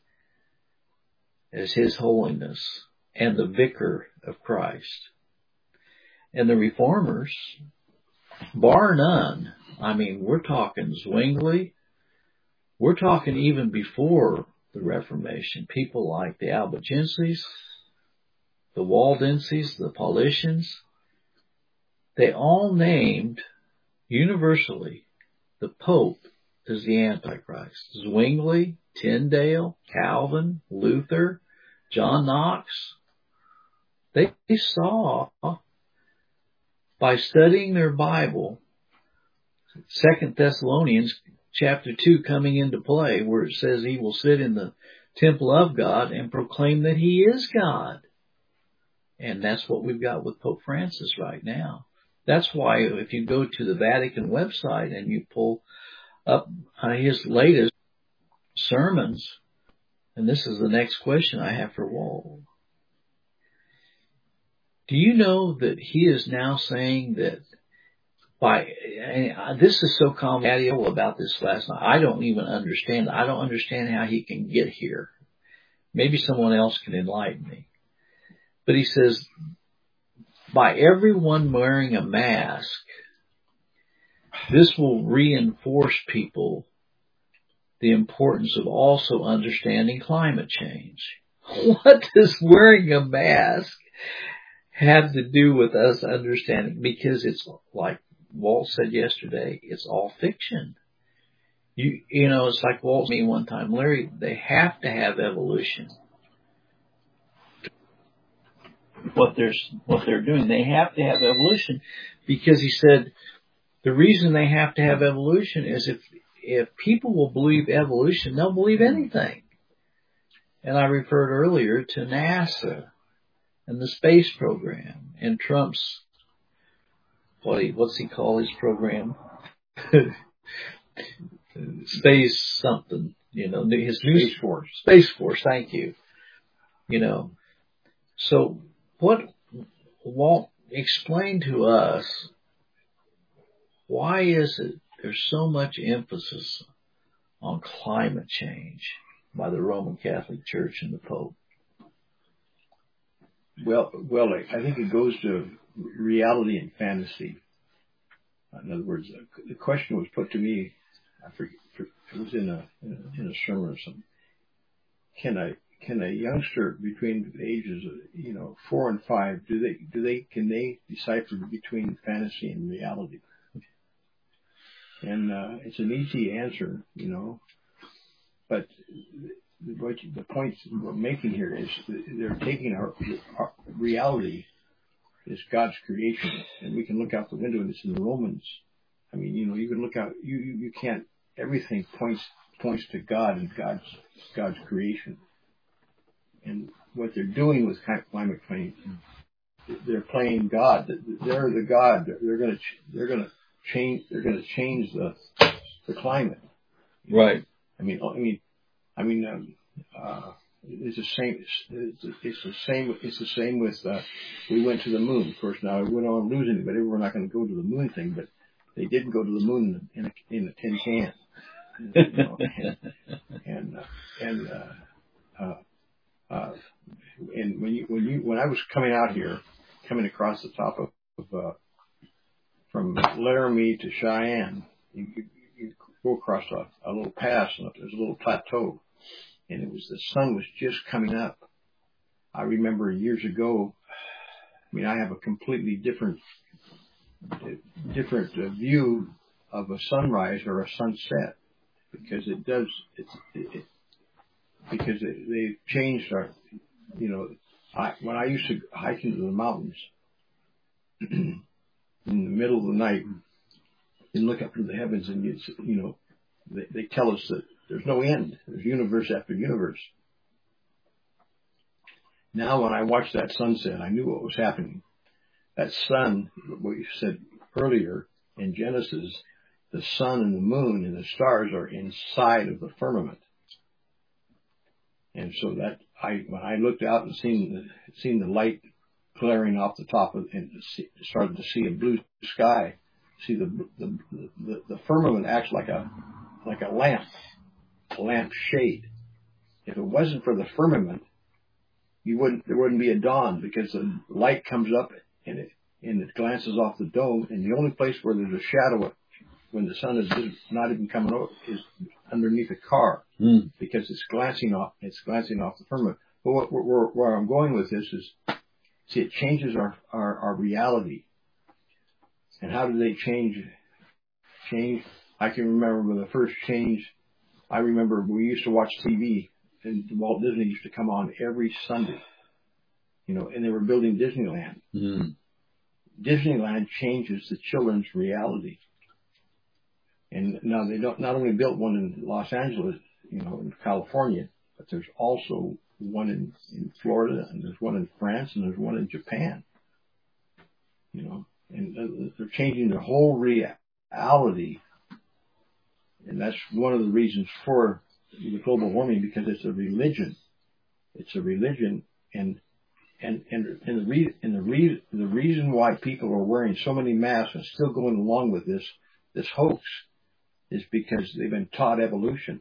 as His Holiness and the Vicar of Christ. And the Reformers, bar none, I mean, we're talking Zwingli, we're talking even before the Reformation, people like the Albigenses, the Waldenses, the Paulicians, they all named universally the Pope as the Antichrist. Zwingli, Tyndale, Calvin, Luther, John Knox. They saw, by studying their Bible, 2 Thessalonians chapter 2 coming into play, where it says he will sit in the temple of God and proclaim that he is God. And that's what we've got with Pope Francis right now. That's why if you go to the Vatican website and you pull up his latest sermons, and this is the next question I have for Walt. Do you know that he is now saying that this is so complicated about this last night. I don't even understand. I don't understand how he can get here. Maybe someone else can enlighten me. But he says, by everyone wearing a mask, this will reinforce people the importance of also understanding climate change. What does wearing a mask have to do with us understanding? Because it's like Walt said yesterday, it's all fiction. You know, it's like Walt told me one time, Larry, they have to have evolution. What they're doing, they have to have evolution, because he said the reason they have to have evolution is if people will believe evolution, they'll believe anything. And I referred earlier to NASA and the space program and Trump's what's he call his program? Space something, you know, his new Space Force. Space Force, thank you. You know, so what Walt explained to us, why is it there's so much emphasis on climate change by the Roman Catholic Church and the Pope? Well, I think it goes to reality and fantasy. In other words, the question was put to me, I forget, it was in a sermon or something. Can a youngster between the ages of 4 and 5 can they decipher between fantasy and reality? And it's an easy answer, but the point we're making here is they're taking our reality is God's creation, and we can look out the window and it's in the Romans. I mean, you can look out. You can't. Everything points to God and God's creation. And what they're doing with climate change, they're playing God. They're the God. They're going to change. They're going to change the climate. Right. I mean, It's the same. It's the same with. We went to the moon. Of course, now we went on losing anybody. We're not going to go to the moon thing, but they didn't go to the moon in a tin can. You know, and when I was coming out here, coming across the top of from Laramie to Cheyenne, you go across a little pass, and there's a little plateau, and the sun was just coming up. I remember years ago. I mean, I have a completely different view of a sunrise or a sunset, because they've changed our, you know, when I used to hike into the mountains in the middle of the night and look up into the heavens, and they tell us that there's no end. There's universe after universe. Now when I watched that sunset, I knew what was happening. That sun, what you said earlier in Genesis, the sun and the moon and the stars are inside of the firmament. And so when I looked out and seen the light glaring off the top of, and started to see a blue sky, see the firmament acts like a lamp shade. If it wasn't for the firmament, there wouldn't be a dawn, because the light comes up and it glances off the dome, and the only place where there's a shadow when the sun is not even coming out is underneath a car, because it's glancing off the firmament. But where I'm going with this is, see, it changes our reality. And how do they change? I can remember when the first change. I remember we used to watch TV, and Walt Disney used to come on every Sunday, and they were building Disneyland. Disneyland changes the children's reality. And now they not only built one in Los Angeles, in California, but there's also one in Florida, and there's one in France, and there's one in Japan. And they're changing the whole reality. And that's one of the reasons for the global warming, because it's a religion. It's a religion, and the reason why people are wearing so many masks and still going along with this hoax is because they've been taught evolution.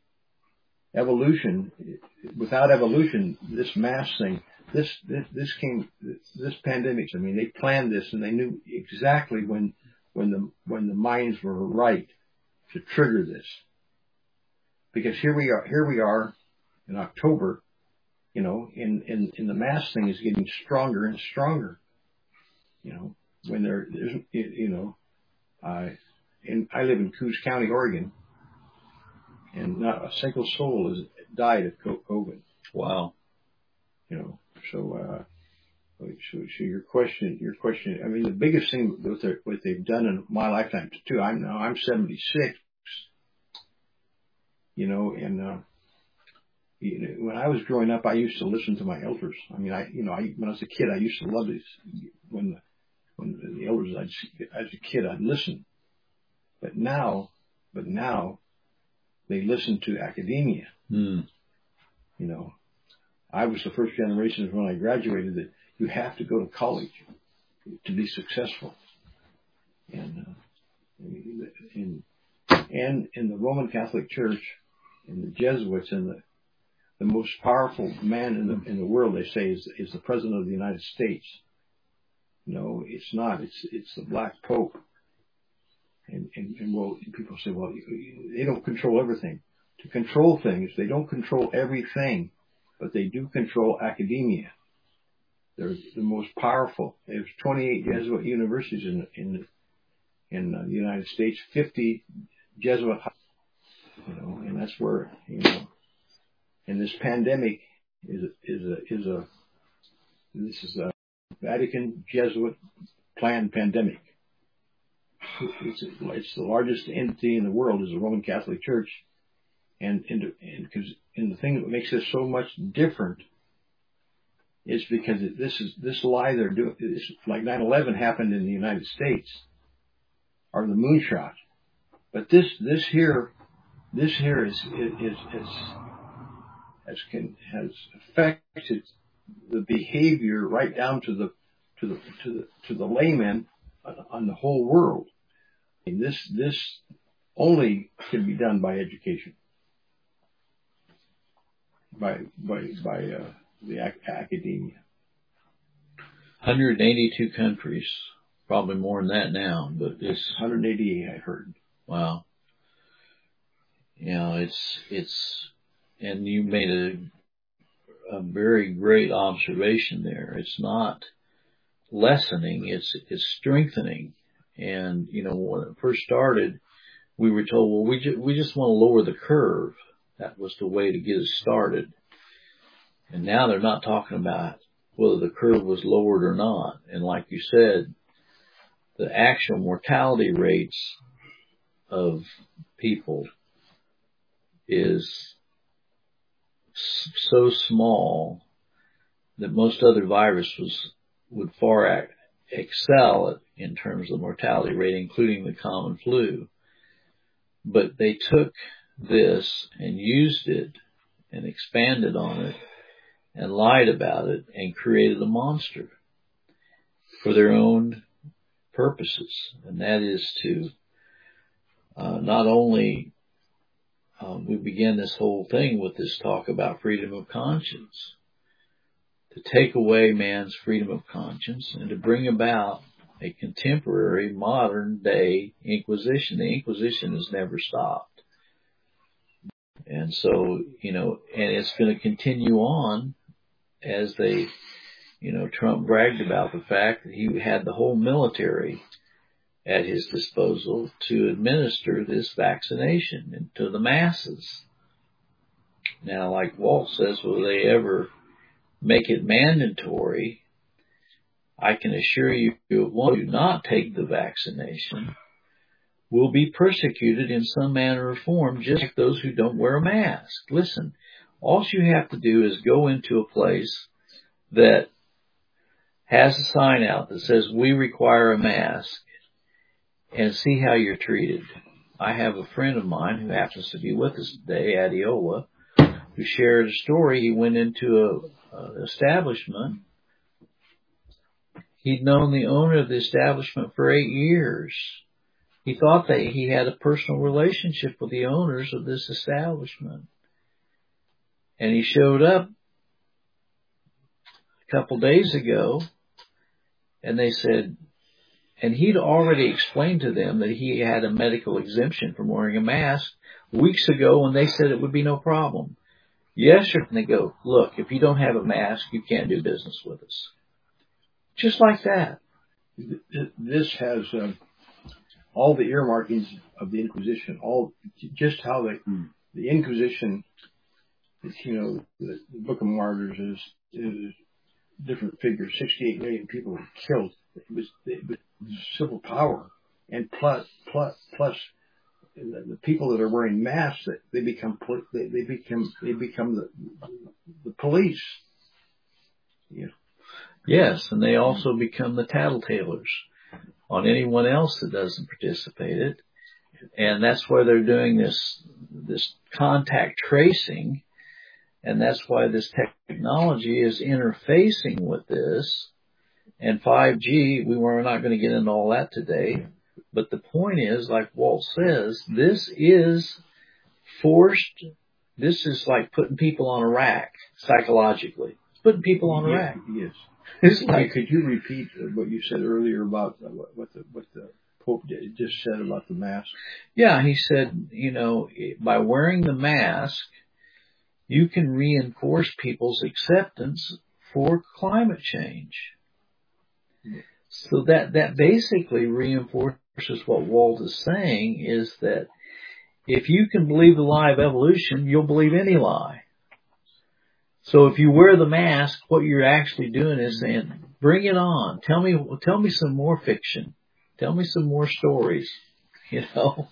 Without evolution, this mask thing, this pandemic, I mean, they planned this, and they knew exactly when the minds were right to trigger this. Because here we are in October, and the mask thing is getting stronger and stronger. When I live in Coos County, Oregon, and not a single soul has died of COVID. Wow. So your question. I mean, the biggest thing what they've done in my lifetime too. I'm 76. And when I was growing up, I used to listen to my elders. I mean, when I was a kid, I used to love this. When the elders, as a kid, I'd listen. But now they listen to academia. I was the first generation when I graduated that you have to go to college to be successful. And in the Roman Catholic Church, and the Jesuits, and the most powerful man in the world, they say, is the President of the United States. No, it's not. It's the Black Pope. And people say, well, they don't control everything. To control things, they don't control everything, but they do control academia. They're the most powerful. There's 28 Jesuit universities in the United States, 50 Jesuit, and that's where, and this pandemic is a Vatican Jesuit planned pandemic. It's the largest entity in the world is the Roman Catholic Church, and the thing that makes this so much different is because this lie they're doing. It's like 9/11 happened in the United States, or the moonshot, but this here is has affected the behavior right down to the layman on the whole world. And this only can be done by education, by the academia. 182 countries, probably more than that now, but it's 188, I heard. Wow. You know, it's, and you made a very great observation there. It's not lessening, it's strengthening. And, you know, when it first started, we were told, well, we just want to lower the curve. That was the way to get us started. And now they're not talking about whether the curve was lowered or not. And like you said, the actual mortality rates of people is so small that most other viruses would far excel it in terms of mortality rate, including the common flu. But they took this and used it and expanded on it and lied about it and created a monster for their own purposes. And that is to not only we began this whole thing with this talk about freedom of conscience, to take away man's freedom of conscience and to bring about a contemporary, modern day Inquisition. The Inquisition has never stopped. And so, you know, and it's going to continue on as they, you know, Trump bragged about the fact that he had the whole military at his disposal to administer this vaccination to the masses. Now, like Walt says, will they ever make it mandatory? I can assure you, if one do not take the vaccination, will be persecuted in some manner or form, just like those who don't wear a mask. Listen, all you have to do is go into a place that has a sign out that says, we require a mask, and see how you're treated. I have a friend of mine who happens to be with us today, Adiola, who shared a story. He went into an establishment. He'd known the owner of the establishment for 8 years. He thought that he had a personal relationship with the owners of this establishment. And he showed up a couple days ago, and they said, and he'd already explained to them that he had a medical exemption from wearing a mask weeks ago, and they said it would be no problem. Yesterday, they go, look, if you don't have a mask, you can't do business with us. Just like that. This has all the earmarkings of the Inquisition, just how the Inquisition, you know, the Book of Martyrs is different figures. 68 million people were killed. It was civil power, and plus the people that are wearing masks, they become the police. Yeah. Yes, and they also become the tattletalers on anyone else that doesn't participate in it. And that's why they're doing this contact tracing, and that's why this technology is interfacing with this. And 5G, we're not going to get into all that today. But the point is, like Walt says, this is forced. This is like putting people on a rack psychologically. It's putting people on a rack. Yes. It's like, could you repeat what you said earlier about what the Pope just said about the mask? Yeah, he said, you know, by wearing the mask, you can reinforce people's acceptance for climate change. So that basically reinforces what Walt is saying, is that if you can believe the lie of evolution, you'll believe any lie. So if you wear the mask, what you're actually doing is saying, bring it on. Tell me some more fiction. Tell me some more stories. You know?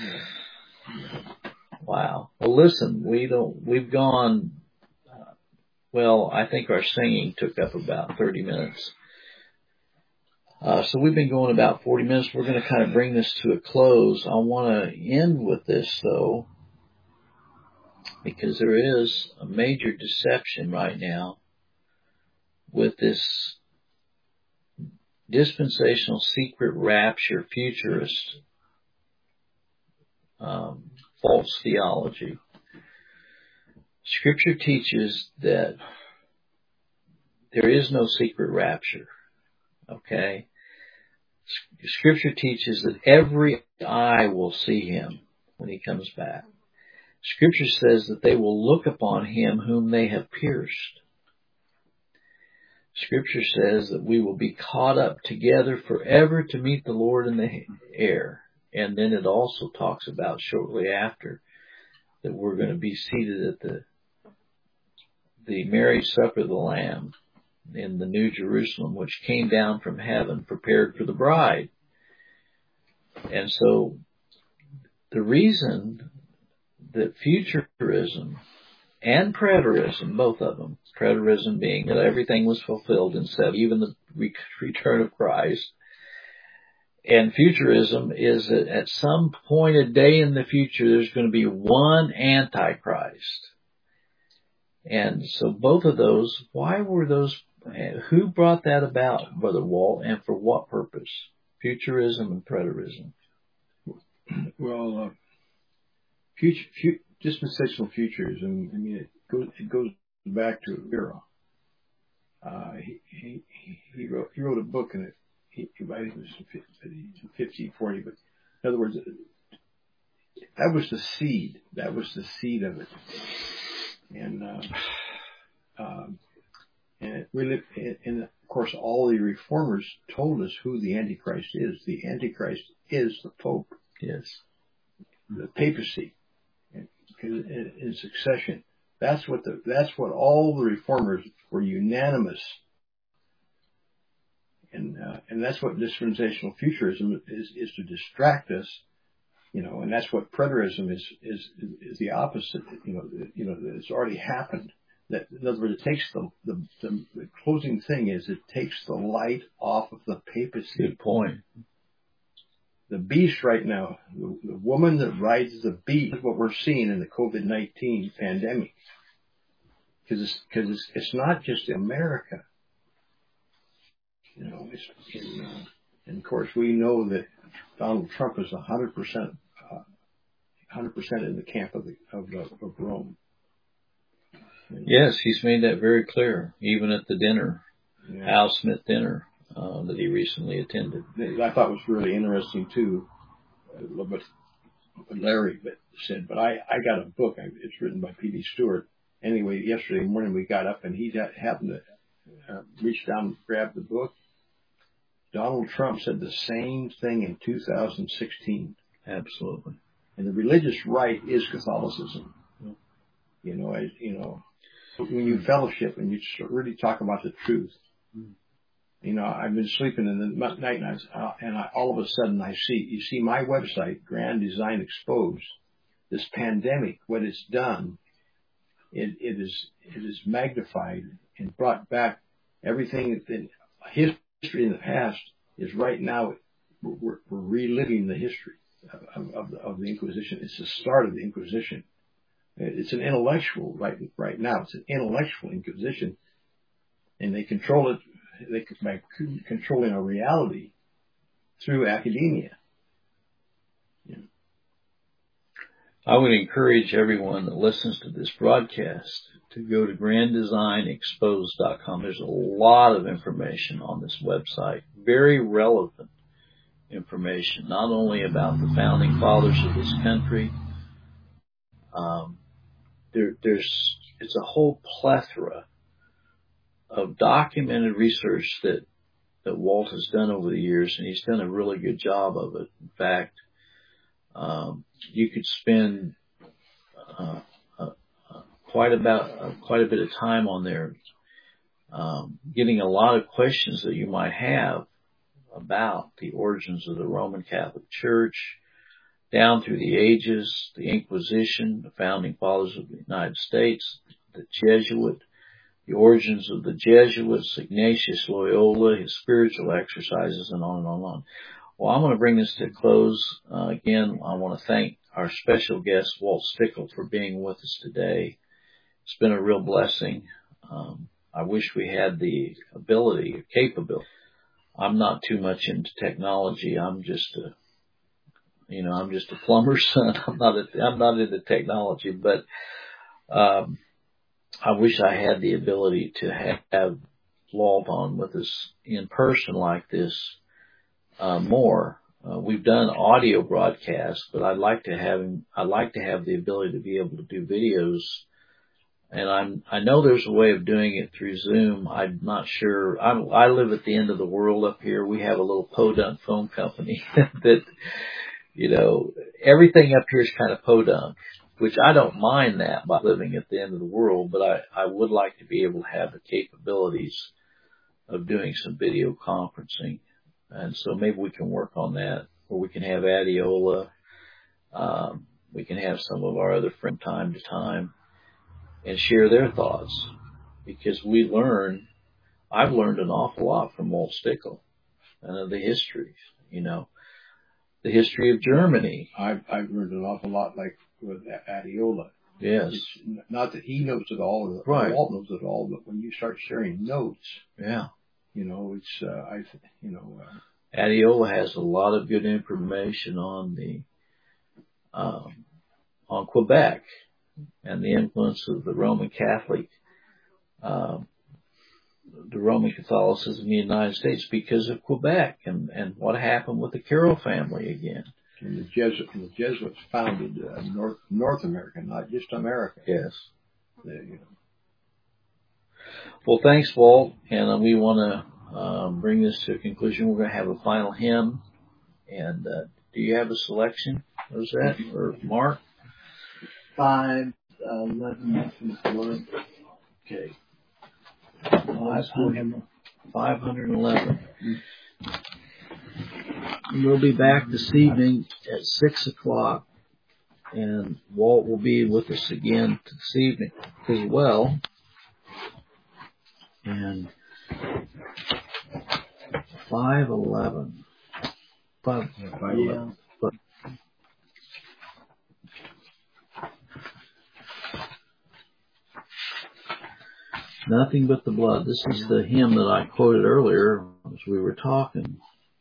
Wow. Well, listen, we've gone, I think our singing took up about 30 minutes. So we've been going about 40 minutes. We're going to kind of bring this to a close. I want to end with this, though. because there is a major deception right now with this dispensational secret rapture futurist false theology. Scripture teaches that there is no secret rapture. Okay? Scripture teaches that every eye will see him when he comes back. Scripture says that they will look upon him whom they have pierced. Scripture says that we will be caught up together forever to meet the Lord in the air. And then it also talks about shortly after that we're going to be seated at the marriage supper of the Lamb in the New Jerusalem, which came down from heaven, prepared for the bride. And so the reason that futurism and preterism, both of them, preterism being that everything was fulfilled in 7, even the return of Christ, and futurism is that at some point a day in the future there's going to be one Antichrist. And so both of those, why were those, who brought that about, Brother Walt, and for what purpose? Futurism and preterism. Well, dispensational futurism, I mean, it goes back to Vera. He wrote a book, and I think it was 1540, but in other words, that was the seed. That was the seed of it. And of course, all the reformers told us who the Antichrist is. The Antichrist is the Pope. Yes. The papacy. In succession. That's what all the reformers were unanimous. And that's what dispensational futurism is to distract us, and that's what preterism is the opposite. It's already happened. That, in other words, it takes the closing thing is it takes the light off of the papacy. Good point. The beast right now, the woman that rides the beast, is what we're seeing in the COVID-19 pandemic. Because it's not just in America. And of course we know that Donald Trump is 100% in the camp of Rome. Yes, he's made that very clear, even at the dinner, Al Smith dinner that he recently attended. I thought was really interesting too, what Larry said. But I got a book. It's written by P.D. Stewart. Anyway, yesterday morning we got up and he happened to reach down and grab the book. Donald Trump said the same thing in 2016. Absolutely. And the religious right is Catholicism. When you fellowship and you really talk about the truth. I've been sleeping in the night and all of a sudden you see my website, Grand Design Exposed, this pandemic, what it's done, it is magnified and brought back everything in history in the past is right now, we're reliving the history of the Inquisition. It's the start of the Inquisition. It's an intellectual, right now, it's an intellectual Inquisition. And they control it, by controlling our reality through academia. I would encourage everyone that listens to this broadcast to go to granddesignexposed.com. There's a lot of information on this website, very relevant information, not only about the founding fathers of this country. It's a whole plethora of documented research that Walt has done over the years, and he's done a really good job of it. In fact, you could spend quite a bit of time on there, getting a lot of questions that you might have about the origins of the Roman Catholic Church, down through the ages, the Inquisition, the founding fathers of the United States, the Jesuit, the origins of the Jesuits, Ignatius Loyola, his spiritual exercises, and on and on and on. Well, I'm going to bring this to a close. Again, I want to thank our special guest, Walt Stickle, for being with us today. It's been a real blessing. I wish we had the capability. I'm not too much into technology. I'm just a plumber's son. I'm not into technology, but I wish I had the ability to have Walt on with us in person like this more. We've done audio broadcasts, but I'd like to have the ability to be able to do videos. And I know there's a way of doing it through Zoom. I'm not sure. I live at the end of the world up here. We have a little podunk phone company that, everything up here is kind of podunk, which I don't mind that by living at the end of the world, but I would like to be able to have the capabilities of doing some video conferencing. And so maybe we can work on that, or we can have Adiola. We can have some of our other friends from time to time and share their thoughts, because I've learned an awful lot from Walt Stickle and the history, the history of Germany. I've learned an awful lot, like with Adiola. Yes. It's not that he knows it all, right. Walt knows it all, but when you start sharing notes, yeah, it's Adiola has a lot of good information on Quebec and the influence of the Roman Catholicism in the United States because of Quebec and what happened with the Carroll family again. And the Jesuits founded North America, not just America. Yes. Well, thanks, Walt. And we want to bring this to a conclusion. We're going to have a final hymn. And do you have a selection? What is that? Or Mark? 511. Okay. 511. We'll be back this evening at 6 o'clock, and Walt will be with us again this evening as well. And 511. Yeah. Nothing but the blood. This is the hymn that I quoted earlier as we were talking.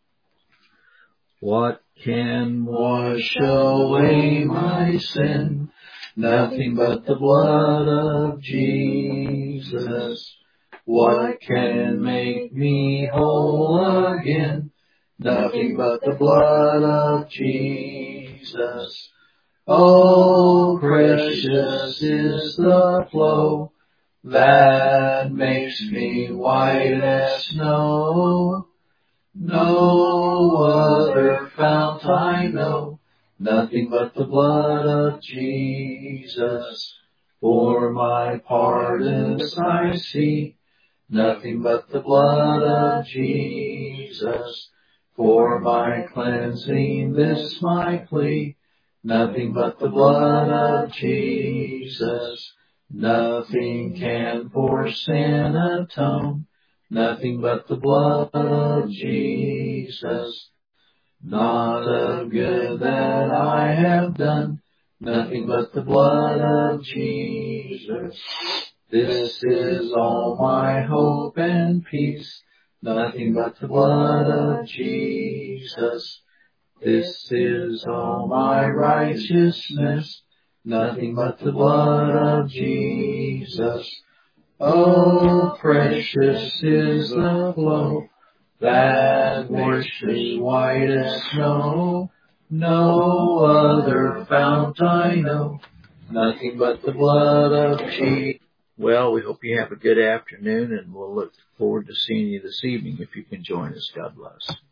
What can wash away my sin? Nothing but the blood of Jesus. What can make me whole again? Nothing but the blood of Jesus. Oh, precious is the flow that makes me white as snow. No other fount I know, nothing but the blood of Jesus. For my pardons I see, nothing but the blood of Jesus. For my cleansing this my plea, nothing but the blood of Jesus. Nothing can for sin atone, nothing but the blood of Jesus. Not of good that I have done, nothing but the blood of Jesus. This is all my hope and peace, nothing but the blood of Jesus. This is all my righteousness, nothing but the blood of Jesus. Oh, precious is the flow that washes white as snow. No other fount I know, nothing but the blood of Jesus. Well, we hope you have a good afternoon, and we'll look forward to seeing you this evening if you can join us. God bless.